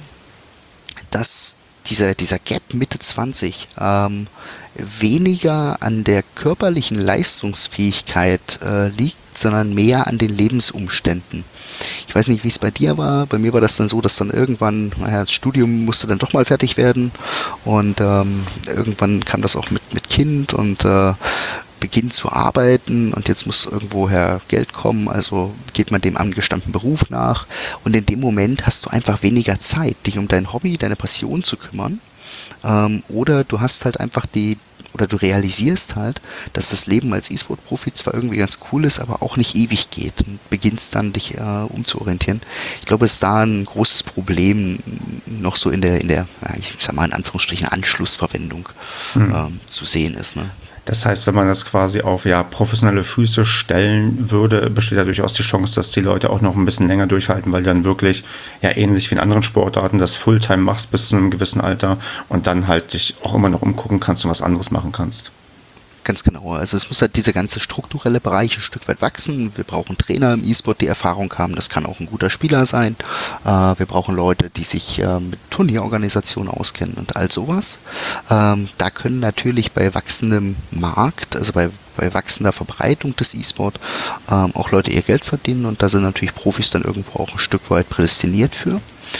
S2: dass dieser, dieser Gap Mitte zwanzig ähm, weniger an der körperlichen Leistungsfähigkeit äh, liegt, sondern mehr an den Lebensumständen. Ich weiß nicht, wie es bei dir war. Bei mir war das dann so, dass dann irgendwann, naja, das Studium musste dann doch mal fertig werden und ähm, irgendwann kam das auch mit, mit Kind und äh, beginnt zu arbeiten und jetzt muss irgendwoher Geld kommen, also geht man dem angestammten Beruf nach und in dem Moment hast du einfach weniger Zeit, dich um dein Hobby, deine Passion zu kümmern. Ähm, oder du hast halt einfach die, oder du realisierst halt, dass das Leben als E-Sport-Profi zwar irgendwie ganz cool ist, aber auch nicht ewig geht und beginnst dann dich äh, umzuorientieren. Ich glaube, es ist da ein großes Problem noch so in der, in der, ja, ich sag mal in Anführungsstrichen Anschlussverwendung mhm. ähm, zu sehen ist, ne?
S1: Das heißt, wenn man das quasi auf ja, professionelle Füße stellen würde, besteht da durchaus die Chance, dass die Leute auch noch ein bisschen länger durchhalten, weil du dann wirklich ja ähnlich wie in anderen Sportarten das Fulltime machst bis zu einem gewissen Alter und dann halt dich auch immer noch umgucken kannst und was anderes machen kannst.
S2: Ganz genau. Also es muss halt dieser ganze strukturelle Bereich ein Stück weit wachsen. Wir brauchen Trainer im E-Sport, die Erfahrung haben. Das kann auch ein guter Spieler sein. Äh, wir brauchen Leute, die sich äh, mit Turnierorganisationen auskennen und all sowas. Ähm, da können natürlich bei wachsendem Markt, also bei, bei wachsender Verbreitung des E-Sport, ähm, auch Leute ihr Geld verdienen. Und da sind natürlich Profis dann irgendwo auch ein Stück weit prädestiniert für.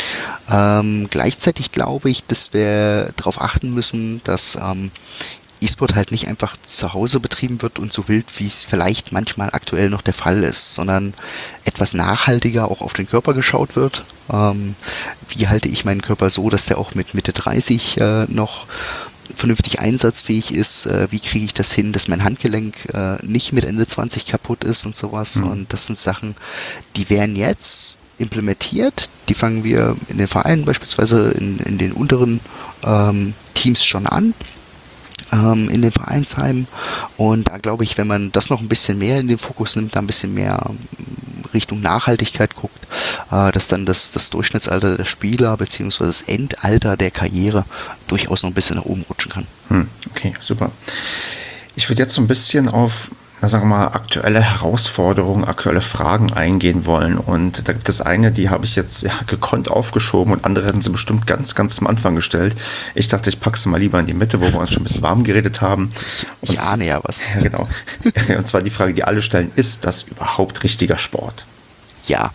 S2: Ähm, gleichzeitig glaube ich, dass wir darauf achten müssen, dass ähm, E-Sport halt nicht einfach zu Hause betrieben wird und so wild, wie es vielleicht manchmal aktuell noch der Fall ist, sondern etwas nachhaltiger auch auf den Körper geschaut wird. Ähm, wie halte ich meinen Körper so, dass der auch mit Mitte dreißig äh, noch vernünftig einsatzfähig ist? Äh, wie kriege ich das hin, dass mein Handgelenk äh, nicht mit Ende zwanzig kaputt ist und sowas? Mhm. Und das sind Sachen, die werden jetzt implementiert. Die fangen wir in den Vereinen beispielsweise in, in den unteren ähm, Teams schon an. In den Vereinsheimen und da glaube ich, wenn man das noch ein bisschen mehr in den Fokus nimmt, da ein bisschen mehr Richtung Nachhaltigkeit guckt, dass dann das, das Durchschnittsalter der Spieler bzw. das Endalter der Karriere durchaus noch ein bisschen nach oben rutschen kann.
S1: Hm, okay, super. Ich würde jetzt so ein bisschen auf na, sagen wir mal, aktuelle Herausforderungen, aktuelle Fragen eingehen wollen. Und da gibt es eine, die habe ich jetzt ja, gekonnt aufgeschoben und andere hätten sie bestimmt ganz, ganz zum Anfang gestellt. Ich dachte, ich packe sie mal lieber in die Mitte, wo wir uns schon ein bisschen warm geredet haben.
S2: Und ich ahne ja was.
S1: Ja, genau. Und zwar die Frage, die alle stellen, ist das überhaupt richtiger Sport?
S2: Ja.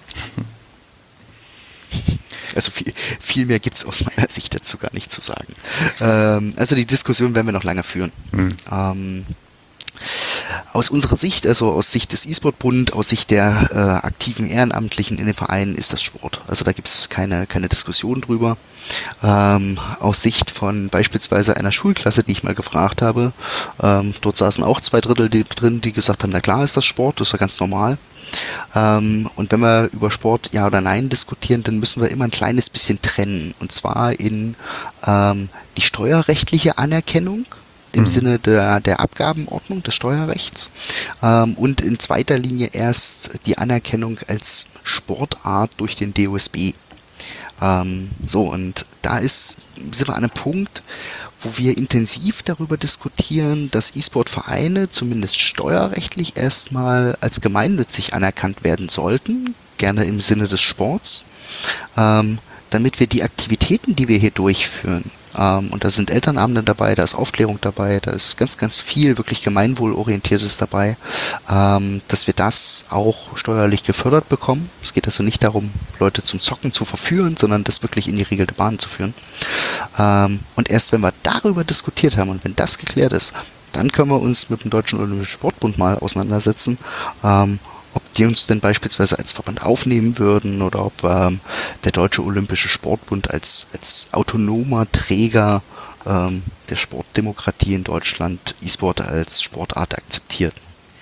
S2: Also viel, viel mehr gibt es aus meiner Sicht dazu gar nicht zu sagen. Ähm, also die Diskussion werden wir noch lange führen. Hm. Ähm, Aus unserer Sicht, also aus Sicht des E-Sport-Bund, aus Sicht der äh, aktiven Ehrenamtlichen in den Vereinen ist das Sport. Also da gibt es keine, keine Diskussion drüber. Ähm, aus Sicht von beispielsweise einer Schulklasse, die ich mal gefragt habe, ähm, dort saßen auch zwei Drittel die, drin, die gesagt haben, na klar ist das Sport, das ist ja ganz normal. Ähm, und wenn wir über Sport ja oder nein diskutieren, dann müssen wir immer ein kleines bisschen trennen. Und zwar in ähm, die steuerrechtliche Anerkennung im mhm. Sinne der, der Abgabenordnung des Steuerrechts ähm, und in zweiter Linie erst die Anerkennung als Sportart durch den D O S B. Ähm, so, und da ist, sind wir an einem Punkt, wo wir intensiv darüber diskutieren, dass E-Sport-Vereine zumindest steuerrechtlich erstmal als gemeinnützig anerkannt werden sollten, gerne im Sinne des Sports. Ähm, damit wir die Aktivitäten, die wir hier durchführen, ähm, und da sind Elternabende dabei, da ist Aufklärung dabei, da ist ganz, ganz viel wirklich Gemeinwohlorientiertes dabei, ähm, dass wir das auch steuerlich gefördert bekommen. Es geht also nicht darum, Leute zum Zocken zu verführen, sondern das wirklich in die geregelte Bahn zu führen. Ähm, und erst wenn wir darüber diskutiert haben und wenn das geklärt ist, dann können wir uns mit dem Deutschen Olympischen Sportbund mal auseinandersetzen, ähm, ob die uns denn beispielsweise als Verband aufnehmen würden oder ob ähm, der Deutsche Olympische Sportbund als, als autonomer Träger ähm, der Sportdemokratie in Deutschland E-Sport als Sportart akzeptiert.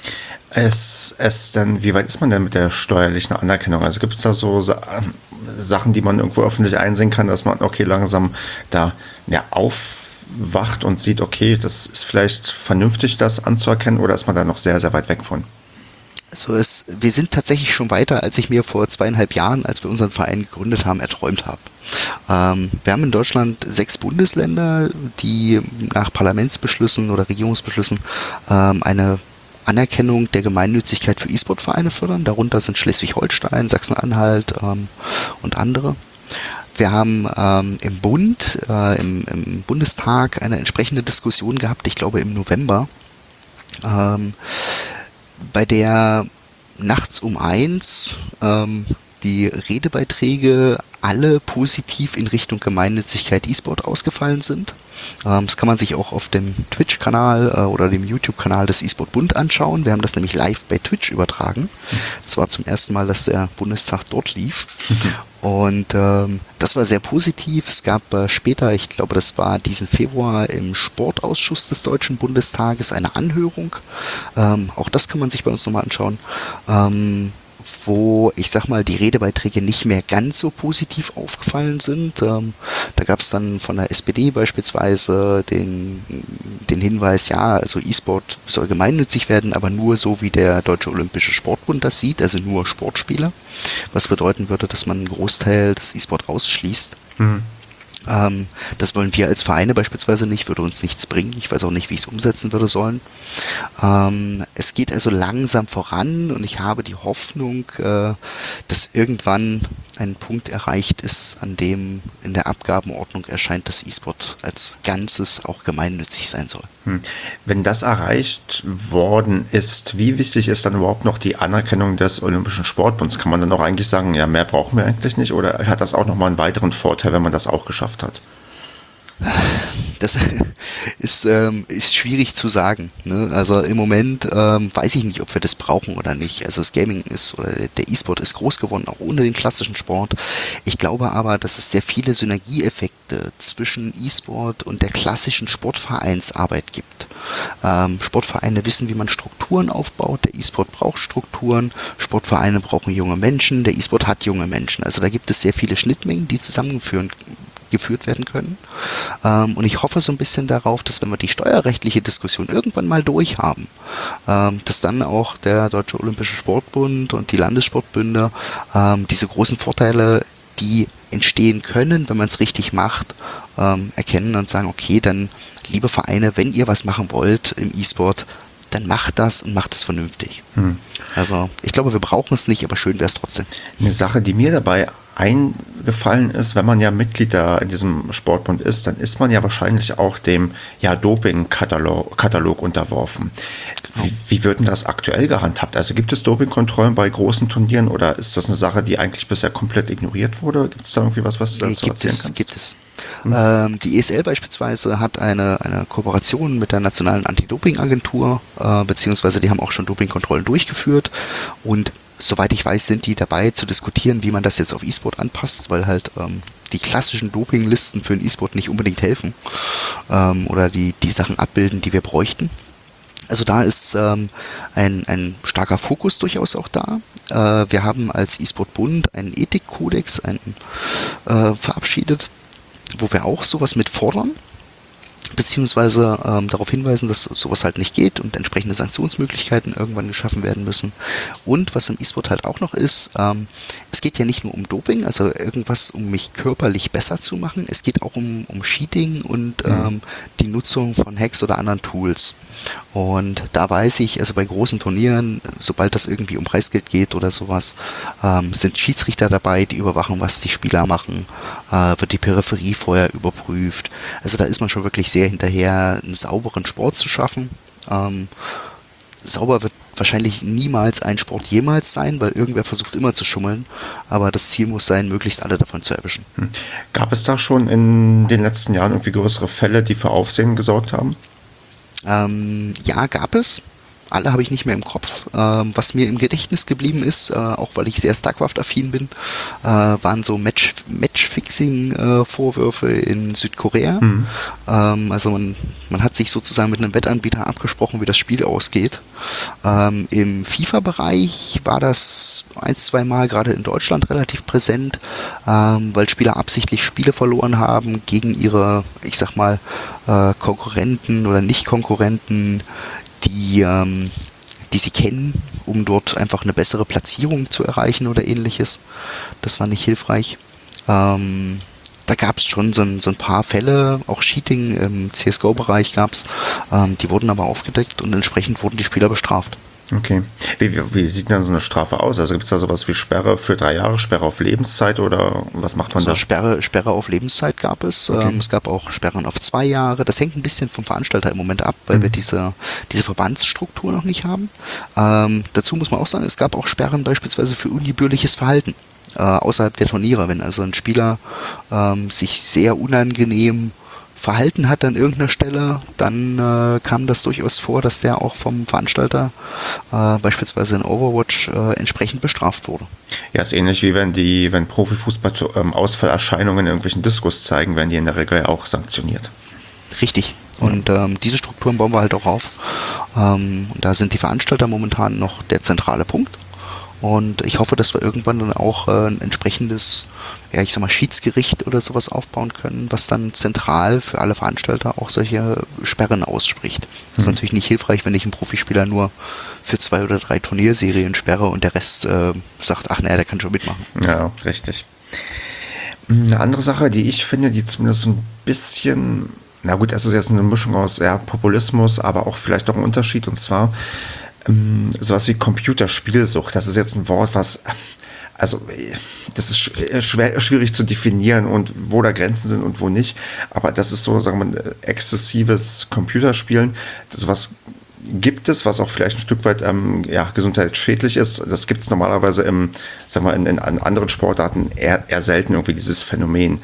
S1: Es, es denn, wie weit ist man denn mit der steuerlichen Anerkennung? Also gibt es da so Sa Sachen, die man irgendwo öffentlich einsehen kann, dass man, okay, langsam da ja, aufwacht und sieht, okay, das ist vielleicht vernünftig, das anzuerkennen, oder ist man da noch sehr, sehr weit weg von?
S2: Also es, wir sind tatsächlich schon weiter, als ich mir vor zweieinhalb Jahren, als wir unseren Verein gegründet haben, erträumt habe. Ähm, wir haben in Deutschland sechs Bundesländer, die nach Parlamentsbeschlüssen oder Regierungsbeschlüssen ähm, eine Anerkennung der Gemeinnützigkeit für E-Sport-Vereine fördern. Darunter sind Schleswig-Holstein, Sachsen-Anhalt ähm, und andere. Wir haben ähm, im Bund, äh, im, im Bundestag eine entsprechende Diskussion gehabt, ich glaube im November, ähm, bei der nachts um eins ähm, die Redebeiträge alle positiv in Richtung Gemeinnützigkeit E-Sport ausgefallen sind. Ähm, das kann man sich auch auf dem Twitch-Kanal äh, oder dem YouTube-Kanal des E-Sport Bund anschauen. Wir haben das nämlich live bei Twitch übertragen. Das war zum ersten Mal, dass der Bundestag dort lief. Und ähm, das war sehr positiv. Es gab äh, später, ich glaube, das war diesen Februar im Sportausschuss des Deutschen Bundestages eine Anhörung. Ähm, auch das kann man sich bei uns nochmal anschauen. Ähm, wo, ich sag mal, die Redebeiträge nicht mehr ganz so positiv aufgefallen sind. Ähm, da gab es dann von der S P D beispielsweise den, den Hinweis, ja, also E-Sport soll gemeinnützig werden, aber nur so, wie der Deutsche Olympische Sportbund das sieht, also nur Sportspieler, was bedeuten würde, dass man einen Großteil des E-Sport ausschließt. Mhm. Ähm, das wollen wir als Vereine beispielsweise nicht, würde uns nichts bringen. Ich weiß auch nicht, wie ich es umsetzen würde sollen. Ähm, es geht also langsam voran und ich habe die Hoffnung, äh, dass irgendwann ein Punkt erreicht ist, an dem in der Abgabenordnung erscheint, dass E-Sport als Ganzes auch gemeinnützig sein soll.
S1: Hm. Wenn das erreicht worden ist, wie wichtig ist dann überhaupt noch die Anerkennung des Olympischen Sportbunds? Kann man dann auch eigentlich sagen, ja, mehr brauchen wir eigentlich nicht? Oder hat das auch nochmal einen weiteren Vorteil, wenn man das auch geschafft hat?
S2: Das ist, ähm, ist schwierig zu sagen. Ne? Also im Moment ähm, weiß ich nicht, ob wir das brauchen oder nicht. Also das Gaming ist oder der E-Sport ist groß geworden, auch ohne den klassischen Sport. Ich glaube aber, dass es sehr viele Synergieeffekte zwischen E-Sport und der klassischen Sportvereinsarbeit gibt. Ähm, Sportvereine wissen, wie man Strukturen aufbaut. Der E-Sport braucht Strukturen. Sportvereine brauchen junge Menschen. Der E-Sport hat junge Menschen. Also da gibt es sehr viele Schnittmengen, die zusammenführen geführt werden können. Ähm, und ich hoffe so ein bisschen darauf, dass wenn wir die steuerrechtliche Diskussion irgendwann mal durchhaben, ähm, dass dann auch der Deutsche Olympische Sportbund und die Landessportbünde ähm, diese großen Vorteile, die entstehen können, wenn man es richtig macht, ähm, erkennen und sagen, okay, dann liebe Vereine, wenn ihr was machen wollt im E-Sport, dann macht das und macht es vernünftig. Hm. Also ich glaube, wir brauchen es nicht, aber schön wäre es trotzdem.
S1: Eine Sache, die mir dabei eingefallen ist, wenn man ja Mitglied da in diesem Sportbund ist, dann ist man ja wahrscheinlich auch dem ja, Doping-Katalog Katalog unterworfen. Genau. Wie, wie wird denn das aktuell gehandhabt? Also gibt es Dopingkontrollen bei großen Turnieren oder ist das eine Sache, die eigentlich bisher komplett ignoriert wurde? Gibt es da irgendwie was, was du dazu erzählen
S2: es,
S1: kannst?
S2: Gibt es. Hm. Ähm, die E S L beispielsweise hat eine, eine Kooperation mit der Nationalen Anti-Doping-Agentur, äh, beziehungsweise die haben auch schon Dopingkontrollen durchgeführt und soweit ich weiß, sind die dabei zu diskutieren, wie man das jetzt auf E-Sport anpasst, weil halt ähm, die klassischen Dopinglisten für den E-Sport nicht unbedingt helfen ähm, oder die, die Sachen abbilden, die wir bräuchten. Also da ist ähm, ein, ein starker Fokus durchaus auch da. Äh, wir haben als E-Sport-Bund einen Ethikkodex einen, äh, verabschiedet, wo wir auch sowas mit fordern. beziehungsweise ähm, darauf hinweisen, dass sowas halt nicht geht und entsprechende Sanktionsmöglichkeiten irgendwann geschaffen werden müssen. Und was im E-Sport halt auch noch ist, ähm, es geht ja nicht nur um Doping, also irgendwas, um mich körperlich besser zu machen, es geht auch um, um Cheating und ähm, die Nutzung von Hacks oder anderen Tools. Und da weiß ich, also bei großen Turnieren, sobald das irgendwie um Preisgeld geht oder sowas, ähm, sind Schiedsrichter dabei, die überwachen, was die Spieler machen, äh, wird die Peripherie vorher überprüft. Also da ist man schon wirklich sehr hinterher, einen sauberen Sport zu schaffen. Ähm, sauber wird wahrscheinlich niemals ein Sport jemals sein, weil irgendwer versucht immer zu schummeln, aber das Ziel muss sein, möglichst alle davon zu erwischen.
S1: Hm. Gab es da schon in den letzten Jahren irgendwie größere Fälle, die für Aufsehen gesorgt haben?
S2: Ähm, ja, gab es. Alle habe ich nicht mehr im Kopf. Ähm, was mir im Gedächtnis geblieben ist, äh, auch weil ich sehr StarCraft-affin bin, äh, waren so Match Matchfixing-Vorwürfe in Südkorea. Mhm. Ähm, also man, man hat sich sozusagen mit einem Wettanbieter abgesprochen, wie das Spiel ausgeht. Ähm, Im FIFA-Bereich war das ein, zwei Mal gerade in Deutschland relativ präsent, ähm, weil Spieler absichtlich Spiele verloren haben gegen ihre, ich sag mal, äh, Konkurrenten oder Nicht-Konkurrenten, die, ähm, die sie kennen, um dort einfach eine bessere Platzierung zu erreichen oder ähnliches. Das war nicht hilfreich. Ähm, da gab es schon so ein, so ein paar Fälle, auch Cheating im C S G O-Bereich gab es, ähm, die wurden aber aufgedeckt und entsprechend wurden die Spieler bestraft.
S1: Okay. Wie, wie, wie sieht denn so eine Strafe aus? Also gibt es da sowas wie Sperre für drei Jahre, Sperre auf Lebenszeit oder was macht man
S2: also
S1: da?
S2: Sperre, Sperre auf Lebenszeit gab es. Okay. Ähm, es gab auch Sperren auf zwei Jahre. Das hängt ein bisschen vom Veranstalter im Moment ab, weil mhm. wir diese, diese Verbandsstruktur noch nicht haben. Ähm, dazu muss man auch sagen, es gab auch Sperren beispielsweise für ungebührliches Verhalten äh, außerhalb der Turniere. Wenn also ein Spieler ähm, sich sehr unangenehm verhalten hat an irgendeiner Stelle, dann äh, kam das durchaus vor, dass der auch vom Veranstalter äh, beispielsweise in Overwatch äh, entsprechend bestraft wurde.
S1: Ja, ist ähnlich wie wenn die, wenn Profifußball ähm, Ausfallerscheinungen in irgendwelchen Diskus zeigen, werden die in der Regel auch sanktioniert.
S2: Richtig. Und ähm, diese Strukturen bauen wir halt auch auf. Ähm, und da sind die Veranstalter momentan noch der zentrale Punkt. Und ich hoffe, dass wir irgendwann dann auch äh, ein entsprechendes, ja, ich sag mal, Schiedsgericht oder sowas aufbauen können, was dann zentral für alle Veranstalter auch solche Sperren ausspricht. Das ist mhm. natürlich nicht hilfreich, wenn ich einen Profispieler nur für zwei oder drei Turnierserien sperre und der Rest äh, sagt, ach naja, der kann schon mitmachen.
S1: Ja, richtig. Eine andere Sache, die ich finde, die zumindest so ein bisschen, na gut, es ist jetzt eine Mischung aus ja, Populismus, aber auch vielleicht auch ein Unterschied, und zwar sowas wie Computerspielsucht. Das ist jetzt ein Wort, was, also das ist schwer, schwierig zu definieren und wo da Grenzen sind und wo nicht. Aber das ist so, sagen wir mal, exzessives Computerspielen. Sowas gibt es, was auch vielleicht ein Stück weit ähm, ja, gesundheitsschädlich ist. Das gibt es normalerweise im, sagen wir, in, in anderen Sportarten eher, eher selten irgendwie dieses Phänomen.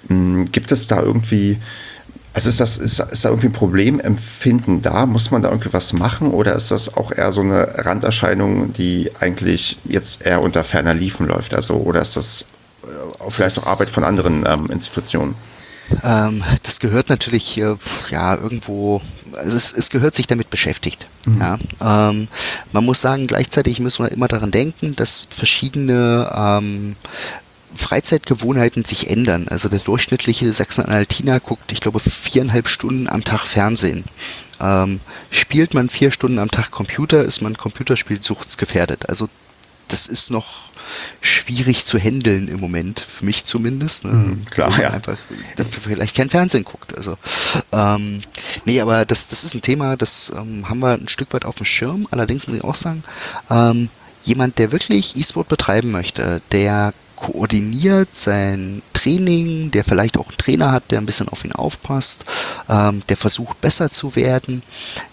S1: Gibt es da irgendwie Also ist das, ist, ist da irgendwie ein Problemempfinden da? Muss man da irgendwie was machen oder ist das auch eher so eine Randerscheinung, die eigentlich jetzt eher unter ferner Liefen läuft? Also, oder ist das äh, vielleicht auch Arbeit von anderen ähm, Institutionen?
S2: Ähm, das gehört natürlich äh, ja irgendwo, also es, es gehört sich damit beschäftigt. Mhm. Ja. Ähm, man muss sagen, gleichzeitig müssen wir immer daran denken, dass verschiedene ähm, Freizeitgewohnheiten sich ändern. Also der durchschnittliche Sachsen-Anhaltiner guckt, ich glaube, viereinhalb Stunden am Tag Fernsehen. Ähm, spielt man vier Stunden am Tag Computer, ist man computerspielsuchtsgefährdet. Also das ist noch schwierig zu handeln im Moment, für mich zumindest. Ne?
S1: Mhm, klar, ja.
S2: Einfach vielleicht kein Fernsehen guckt. Also ähm, nee, aber das, das ist ein Thema, das ähm, haben wir ein Stück weit auf dem Schirm. Allerdings muss ich auch sagen, ähm, jemand, der wirklich E-Sport betreiben möchte, der koordiniert sein Training, der vielleicht auch einen Trainer hat, der ein bisschen auf ihn aufpasst, ähm, der versucht besser zu werden,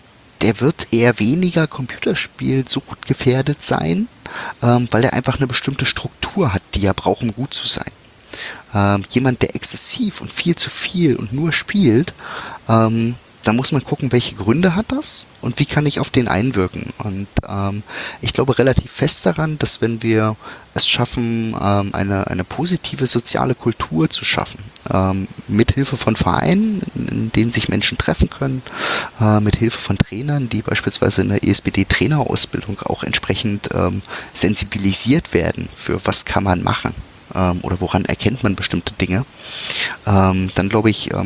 S2: der wird eher weniger Computerspielsucht gefährdet sein, ähm, weil er einfach eine bestimmte Struktur hat, die er braucht, um gut zu sein. Ähm, jemand, der exzessiv und viel zu viel und nur spielt, ähm, da muss man gucken, welche Gründe hat das und wie kann ich auf den einwirken. Und ähm, ich glaube relativ fest daran, dass wenn wir es schaffen, ähm, eine, eine positive soziale Kultur zu schaffen, ähm, mit Hilfe von Vereinen, in denen sich Menschen treffen können, äh, mit Hilfe von Trainern, die beispielsweise in der E S B D-Trainerausbildung auch entsprechend ähm, sensibilisiert werden für was kann man machen ähm, oder woran erkennt man bestimmte Dinge, ähm, dann glaube ich, ähm,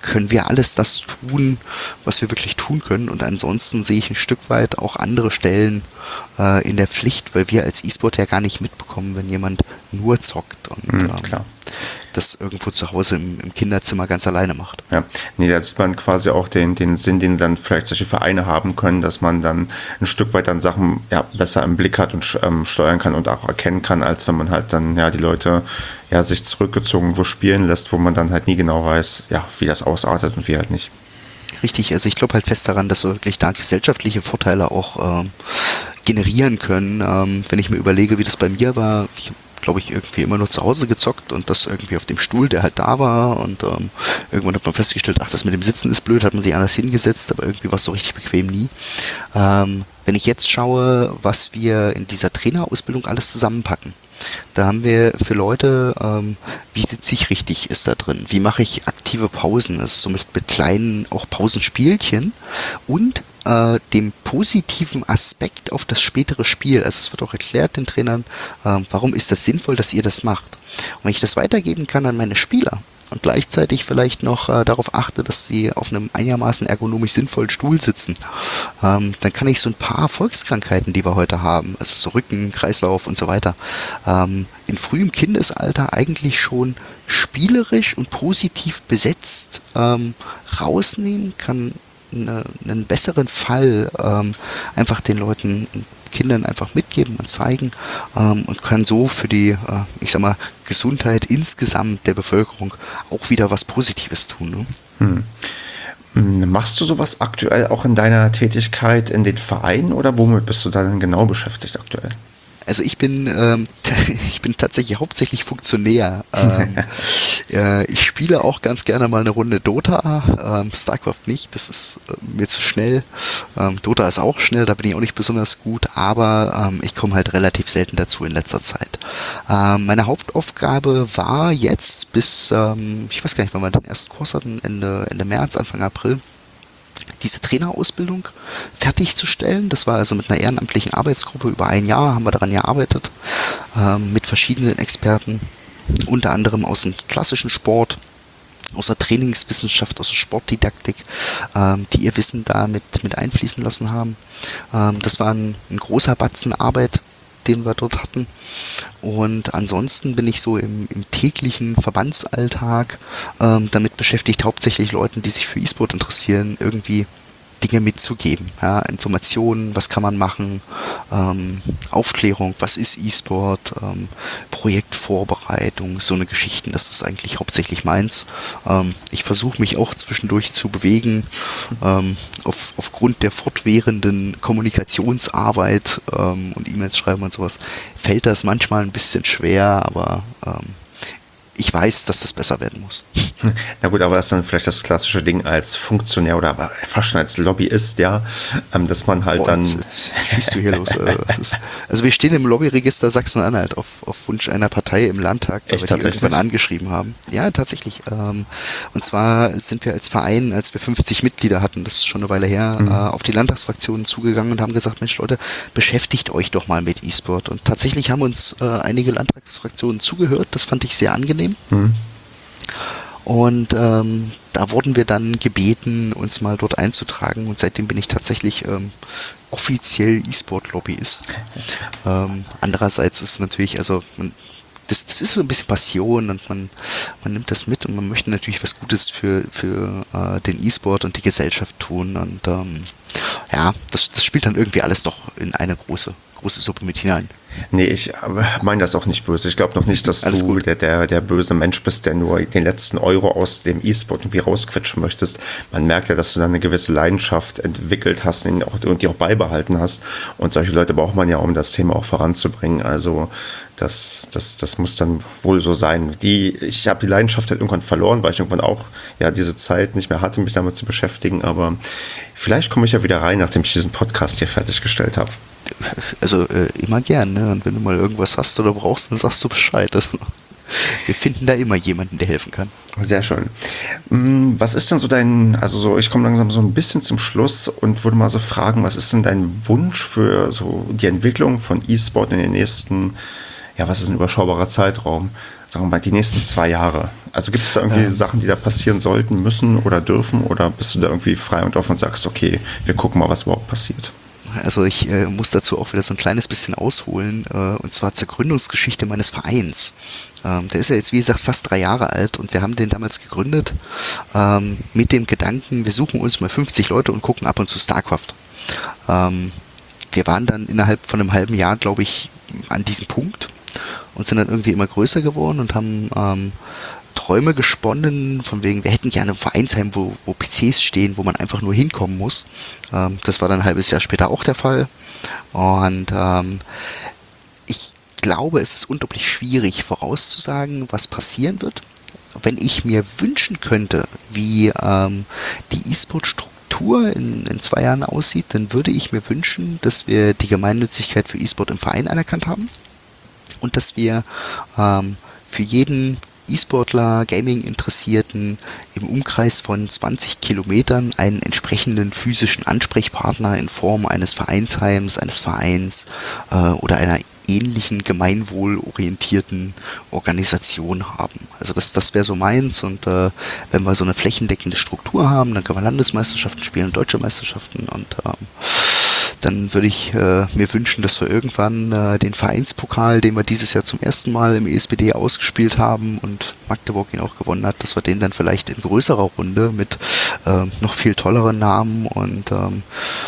S2: können wir alles das tun, was wir wirklich tun können. Und ansonsten sehe ich ein Stück weit auch andere Stellen äh, in der Pflicht, weil wir als E-Sport ja gar nicht mitbekommen, wenn jemand nur zockt und
S1: Mhm,
S2: ähm,
S1: klar.
S2: das irgendwo zu Hause im, im Kinderzimmer ganz alleine macht.
S1: Ja, nee, da sieht man quasi auch den, den Sinn, den dann vielleicht solche Vereine haben können, dass man dann ein Stück weit dann Sachen ja, besser im Blick hat und ähm, steuern kann und auch erkennen kann, als wenn man halt dann ja die Leute ja sich zurückgezogen wo spielen lässt, wo man dann halt nie genau weiß, ja, wie das ausartet und wie halt nicht.
S2: Richtig, also ich glaube halt fest daran, dass wir wirklich da gesellschaftliche Vorteile auch ähm, generieren können. Ähm, wenn ich mir überlege, wie das bei mir war, ich glaube ich, irgendwie immer nur zu Hause gezockt und das irgendwie auf dem Stuhl, der halt da war und ähm, irgendwann hat man festgestellt, ach, das mit dem Sitzen ist blöd, hat man sich anders hingesetzt, aber irgendwie war es so richtig bequem nie. Ähm, wenn ich jetzt schaue, was wir in dieser Trainerausbildung alles zusammenpacken, da haben wir für Leute, ähm, wie sitze ich richtig, ist da drin, wie mache ich aktive Pausen, also so mit, mit kleinen auch Pausenspielchen und äh, dem positiven Aspekt auf das spätere Spiel. Also es wird auch erklärt den Trainern, ähm, warum ist das sinnvoll, dass ihr das macht. Und wenn ich das weitergeben kann an meine Spieler und gleichzeitig vielleicht noch äh, darauf achte, dass sie auf einem einigermaßen ergonomisch sinnvollen Stuhl sitzen, ähm, dann kann ich so ein paar Volkskrankheiten, die wir heute haben, also so Rücken, Kreislauf und so weiter, ähm, in frühem Kindesalter eigentlich schon spielerisch und positiv besetzt ähm, rausnehmen, kann eine, einen besseren Fall ähm, einfach den Leuten, Kindern einfach mitgeben und zeigen ähm, und kann so für die, äh, ich sag mal, Gesundheit insgesamt der Bevölkerung auch wieder was Positives tun. Ne?
S1: Hm. Machst du sowas aktuell auch in deiner Tätigkeit in den Vereinen oder womit bist du da denn genau beschäftigt aktuell?
S2: Also ich bin, ähm, ich bin tatsächlich hauptsächlich Funktionär. Ähm, äh, ich spiele auch ganz gerne mal eine Runde Dota, ähm, StarCraft nicht, das ist äh, mir zu schnell. Ähm, Dota ist auch schnell, da bin ich auch nicht besonders gut, aber ähm, ich komme halt relativ selten dazu in letzter Zeit. Ähm, meine Hauptaufgabe war jetzt bis, ähm, ich weiß gar nicht, wann wir den ersten Kurs hatten, Ende, Ende März, Anfang April, diese Trainerausbildung fertigzustellen. Das war also mit einer ehrenamtlichen Arbeitsgruppe über ein Jahr, haben wir daran gearbeitet, ähm, mit verschiedenen Experten, unter anderem aus dem klassischen Sport, aus der Trainingswissenschaft, aus der Sportdidaktik, ähm, die ihr Wissen da mit, mit einfließen lassen haben. Ähm, das war ein, ein großer Batzen Arbeit, den wir dort hatten. Und ansonsten bin ich so im, im täglichen Verbandsalltag ähm, damit beschäftigt, hauptsächlich Leuten, die sich für E-Sport interessieren, irgendwie Dinge mitzugeben. Ja, Informationen, was kann man machen, ähm, Aufklärung, was ist E-Sport, ähm, Projektvorbereitung, so eine Geschichten, das ist eigentlich hauptsächlich meins. Ähm, ich versuche mich auch zwischendurch zu bewegen, ähm, auf, aufgrund der fortwährenden Kommunikationsarbeit ähm, und E-Mails schreiben und sowas, fällt das manchmal ein bisschen schwer, aber ähm, ich weiß, dass das besser werden muss.
S1: Na gut, aber das ist dann vielleicht das klassische Ding als Funktionär oder aber fast schon als Lobbyist, ja, ähm, dass man halt
S2: Boah,
S1: dann...
S2: Jetzt, jetzt schießt du hier los. Äh, das ist, also wir stehen im Lobbyregister Sachsen-Anhalt auf, auf Wunsch einer Partei im Landtag, weil
S1: Echt,
S2: wir die irgendwann angeschrieben haben. Ja, tatsächlich. Ähm, und zwar sind wir als Verein, als wir fünfzig Mitglieder hatten, das ist schon eine Weile her, mhm. äh, auf die Landtagsfraktionen zugegangen und haben gesagt, Mensch Leute, beschäftigt euch doch mal mit E-Sport. Und tatsächlich haben uns äh, einige Landtagsfraktionen zugehört, das fand ich sehr angenehm. Mhm. Und ähm, da wurden wir dann gebeten, uns mal dort einzutragen. Und seitdem bin ich tatsächlich ähm, offiziell E-Sport-Lobbyist. Ähm, andererseits ist natürlich, also man, das, das ist so ein bisschen Passion und man, man nimmt das mit und man möchte natürlich was Gutes für, für äh, den E-Sport und die Gesellschaft tun. Und ähm, ja, das, das spielt dann irgendwie alles doch in eine große, große Suppe mit hinein.
S1: Nee, ich meine das auch nicht böse. Ich glaube noch nicht, dass Alles du der, der, der böse Mensch bist, der nur den letzten Euro aus dem E-Sport irgendwie rausquetschen möchtest. Man merkt ja, dass du da eine gewisse Leidenschaft entwickelt hast und die auch beibehalten hast. Und solche Leute braucht man ja, um das Thema auch voranzubringen. Also das, das, das muss dann wohl so sein. Die, ich habe die Leidenschaft halt irgendwann verloren, weil ich irgendwann auch ja diese Zeit nicht mehr hatte, mich damit zu beschäftigen. Aber vielleicht komme ich ja wieder rein, nachdem ich diesen Podcast hier fertiggestellt habe.
S2: Also äh, immer gern, ne? Und wenn du mal irgendwas hast oder brauchst, dann sagst du Bescheid. Also, wir finden da immer jemanden, der helfen kann.
S1: Sehr schön. Was ist denn so dein, also so, ich komme langsam so ein bisschen zum Schluss und würde mal so fragen, was ist denn dein Wunsch für so die Entwicklung von E-Sport in den nächsten, ja, was ist ein überschaubarer Zeitraum? sagen wir mal, die nächsten zwei Jahre? Also gibt es da irgendwie
S2: Ähm,
S1: Sachen, die da passieren sollten, müssen oder dürfen? Oder bist du da irgendwie frei und offen und sagst, okay, wir gucken mal, was überhaupt passiert?
S2: Also ich äh, muss dazu auch wieder so ein kleines bisschen ausholen, äh, und zwar zur Gründungsgeschichte meines Vereins. Ähm, der ist ja jetzt, wie gesagt, fast drei Jahre alt und wir haben den damals gegründet ähm, mit dem Gedanken, wir suchen uns mal fünfzig Leute und gucken ab und zu StarCraft. Ähm, wir waren dann innerhalb von einem halben Jahr, glaube ich, an diesem Punkt und sind dann irgendwie immer größer geworden und haben ähm, Träume gesponnen, von wegen, wir hätten gerne ein Vereinsheim, wo, wo P Cs stehen, wo man einfach nur hinkommen muss. Ähm, das war dann ein halbes Jahr später auch der Fall. Und ähm, ich glaube, es ist unglaublich schwierig vorauszusagen, was passieren wird. Wenn ich mir wünschen könnte, wie ähm, die E-Sport-Struktur in, in zwei Jahren aussieht, dann würde ich mir wünschen, dass wir die Gemeinnützigkeit für E-Sport im Verein anerkannt haben und dass wir ähm, für jeden E-Sportler, Gaming-Interessierten im Umkreis von zwanzig Kilometern einen entsprechenden physischen Ansprechpartner in Form eines Vereinsheims, eines Vereins äh, oder einer ähnlichen gemeinwohlorientierten Organisation haben. Also das, das wäre so meins und äh, wenn wir so eine flächendeckende Struktur haben, dann können wir Landesmeisterschaften spielen, deutsche Meisterschaften und ähm, dann würde ich äh, mir wünschen, dass wir irgendwann äh, den Vereinspokal, den wir dieses Jahr zum ersten Mal im E S P D ausgespielt haben und Magdeburg ihn auch gewonnen hat, dass wir den dann vielleicht in größerer Runde mit äh, noch viel tolleren Namen und ähm,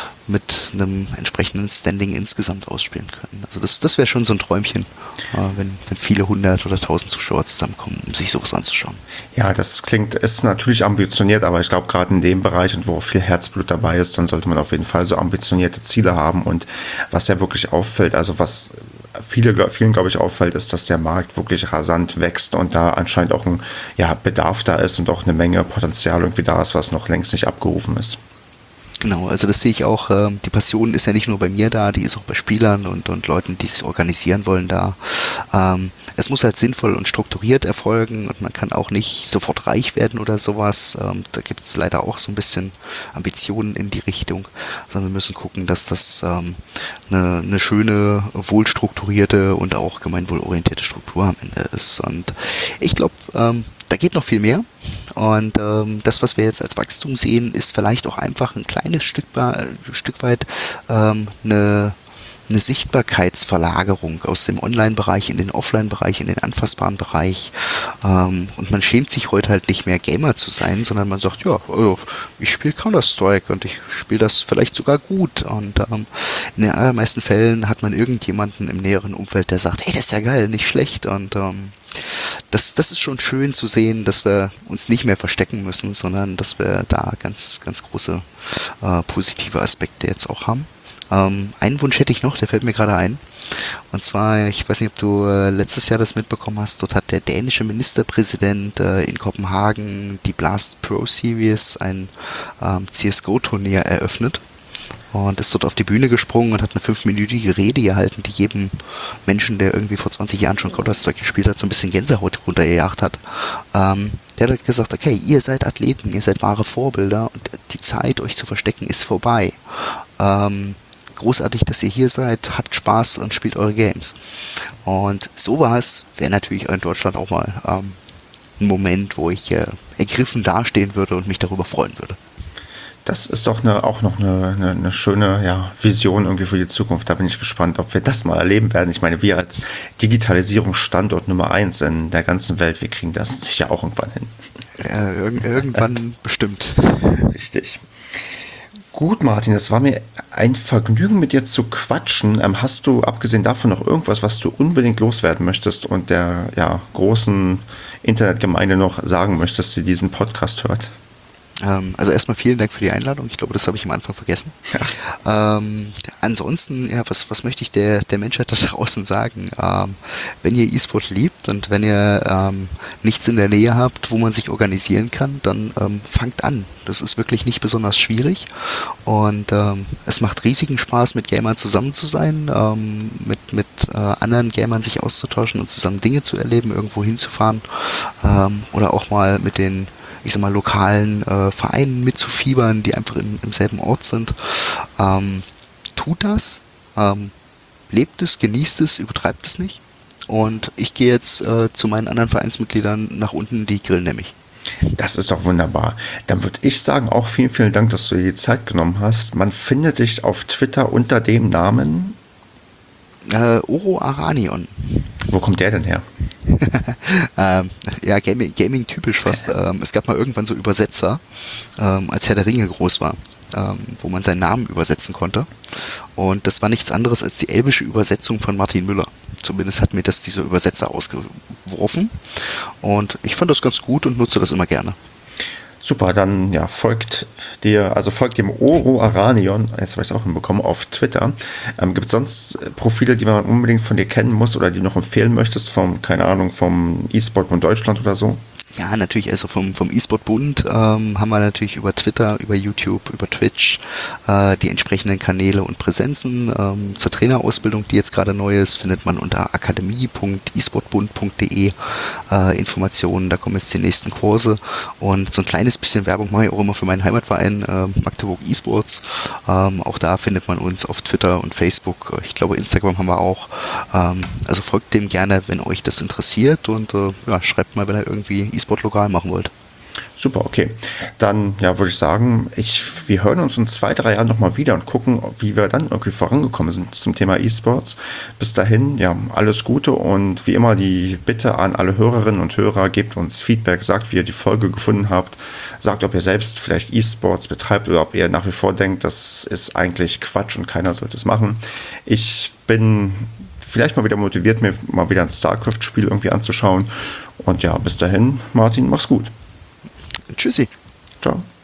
S2: mit einem entsprechenden Standing insgesamt ausspielen können. Also das, das wäre schon so ein Träumchen, äh, wenn, wenn viele hundert oder tausend Zuschauer zusammenkommen, um sich sowas anzuschauen.
S1: Ja, das klingt, ist natürlich ambitioniert, aber ich glaube, gerade in dem Bereich und wo auch viel Herzblut dabei ist, dann sollte man auf jeden Fall so ambitionierte Ziele haben. Und was ja wirklich auffällt, also was viele, vielen, glaube ich, auffällt, ist, dass der Markt wirklich rasant wächst und da anscheinend auch ein ja, Bedarf da ist und auch eine Menge Potenzial irgendwie da ist, was noch längst nicht abgerufen ist.
S2: Genau, also das sehe ich auch, äh, die Passion ist ja nicht nur bei mir da, die ist auch bei Spielern und, und Leuten, die es organisieren wollen, da. Ähm, es muss halt sinnvoll und strukturiert erfolgen und man kann auch nicht sofort reich werden oder sowas. Ähm, da gibt es leider auch so ein bisschen Ambitionen in die Richtung, sondern wir müssen gucken, dass das ähm, eine, eine schöne, wohlstrukturierte und auch gemeinwohlorientierte Struktur am Ende ist. Und ich glaube, ähm, da geht noch viel mehr und ähm, das, was wir jetzt als Wachstum sehen, ist vielleicht auch einfach ein kleines Stück, äh, Stück weit ähm, eine, eine Sichtbarkeitsverlagerung aus dem Online-Bereich in den Offline-Bereich, in den anfassbaren Bereich ähm, und man schämt sich heute halt nicht mehr Gamer zu sein, sondern man sagt, ja, also ich spiele Counter-Strike und ich spiele das vielleicht sogar gut und ähm, in den allermeisten Fällen hat man irgendjemanden im näheren Umfeld, der sagt, hey, das ist ja geil, nicht schlecht und ähm, Das, das ist schon schön zu sehen, dass wir uns nicht mehr verstecken müssen, sondern dass wir da ganz, ganz große äh, positive Aspekte jetzt auch haben. Ähm, einen Wunsch hätte ich noch, der fällt mir gerade ein. Und zwar, ich weiß nicht, ob du äh, letztes Jahr das mitbekommen hast, dort hat der dänische Ministerpräsident äh, in Kopenhagen die Blast Pro Series, ein ähm, C S G O-Turnier, eröffnet. Und ist dort auf die Bühne gesprungen und hat eine fünfminütige Rede gehalten, die jedem Menschen, der irgendwie vor zwanzig Jahren schon Counter-Strike gespielt hat, so ein bisschen Gänsehaut runtergejagt hat. Ähm, der hat gesagt, okay, ihr seid Athleten, ihr seid wahre Vorbilder und die Zeit, euch zu verstecken, ist vorbei. Ähm, großartig, dass ihr hier seid, habt Spaß und spielt eure Games. Und sowas wäre natürlich in Deutschland auch mal ähm, ein Moment, wo ich äh, ergriffen dastehen würde und mich darüber freuen würde.
S1: Das ist doch eine, auch noch eine, eine, eine schöne ja, Vision irgendwie für die Zukunft. Da bin ich gespannt, ob wir das mal erleben werden. Ich meine, wir als Digitalisierungsstandort Nummer eins in der ganzen Welt, wir kriegen das sicher auch irgendwann hin.
S2: Ja, irg- irgendwann bestimmt.
S1: Richtig. Gut, Martin, das war mir ein Vergnügen, mit dir zu quatschen. Ähm, hast du, abgesehen davon, noch irgendwas, was du unbedingt loswerden möchtest und der ja, großen Internetgemeinde noch sagen möchtest, die diesen Podcast hört?
S2: Ähm, also erstmal vielen Dank für die Einladung. Ich glaube, das habe ich am Anfang vergessen. Ja. Ähm, ansonsten, ja, was, was möchte ich der, der Menschheit da draußen sagen? Ähm, wenn ihr E-Sport liebt und wenn ihr ähm, nichts in der Nähe habt, wo man sich organisieren kann, dann ähm, fangt an. Das ist wirklich nicht besonders schwierig und ähm, es macht riesigen Spaß, mit Gamern zusammen zu sein, ähm, mit, mit äh, anderen Gamern sich auszutauschen und zusammen Dinge zu erleben, irgendwo hinzufahren ähm, oder auch mal mit den ich sag mal, lokalen äh, Vereinen mitzufiebern, die einfach im, im selben Ort sind. Ähm, tut das, ähm, lebt es, genießt es, übertreibt es nicht. und ich gehe jetzt äh, zu meinen anderen Vereinsmitgliedern nach unten, die grillen nämlich.
S1: Das ist doch wunderbar. Dann würde ich sagen, auch vielen, vielen Dank, dass du dir die Zeit genommen hast. Man findet dich auf Twitter unter dem Namen
S2: Äh, Oro Aranion.
S1: Wo kommt der denn her?
S2: ähm, ja, Gaming, Gaming typisch fast. Ähm, es gab mal irgendwann so Übersetzer, ähm, als Herr der Ringe groß war, ähm, wo man seinen Namen übersetzen konnte. Und das war nichts anderes als die elbische Übersetzung von Martin Müller. Zumindest hat mir das dieser Übersetzer ausgeworfen. Und ich fand das ganz gut und nutze das immer gerne.
S1: Super, dann ja, folgt dir, also folgt dem Oro Aranion, jetzt habe ich es auch hinbekommen, auf Twitter. Ähm, gibt es sonst Profile, die man unbedingt von dir kennen muss oder die du noch empfehlen möchtest, vom, keine Ahnung, vom E-Sport von Deutschland oder so?
S2: Ja, natürlich, also vom, vom E-Sport-Bund ähm, haben wir natürlich über Twitter, über YouTube, über Twitch äh, die entsprechenden Kanäle und Präsenzen. Ähm, zur Trainerausbildung, die jetzt gerade neu ist, findet man unter akademie punkt e sportbund punkt de äh, Informationen. Da kommen jetzt die nächsten Kurse und so ein kleines bisschen Werbung mache ich auch immer für meinen Heimatverein äh, Magdeburg eSports. Ähm, auch da findet man uns auf Twitter und Facebook. Ich glaube, Instagram haben wir auch. Ähm, also folgt dem gerne, wenn euch das interessiert und äh, ja, schreibt mal, wenn ihr irgendwie E-Sport lokal machen wollt.
S1: Super, okay. Dann ja, würde ich sagen, ich, wir hören uns in zwei, drei Jahren nochmal wieder und gucken, wie wir dann irgendwie vorangekommen sind zum Thema E-Sports. Bis dahin, ja, alles Gute und wie immer die Bitte an alle Hörerinnen und Hörer, gebt uns Feedback, sagt, wie ihr die Folge gefunden habt, sagt, ob ihr selbst vielleicht E-Sports betreibt oder ob ihr nach wie vor denkt, das ist eigentlich Quatsch und keiner sollte es machen. Ich bin vielleicht mal wieder motiviert, mir mal wieder ein StarCraft-Spiel irgendwie anzuschauen. Und ja, bis dahin, Martin, mach's gut.
S2: Tschüssi.
S1: Ciao.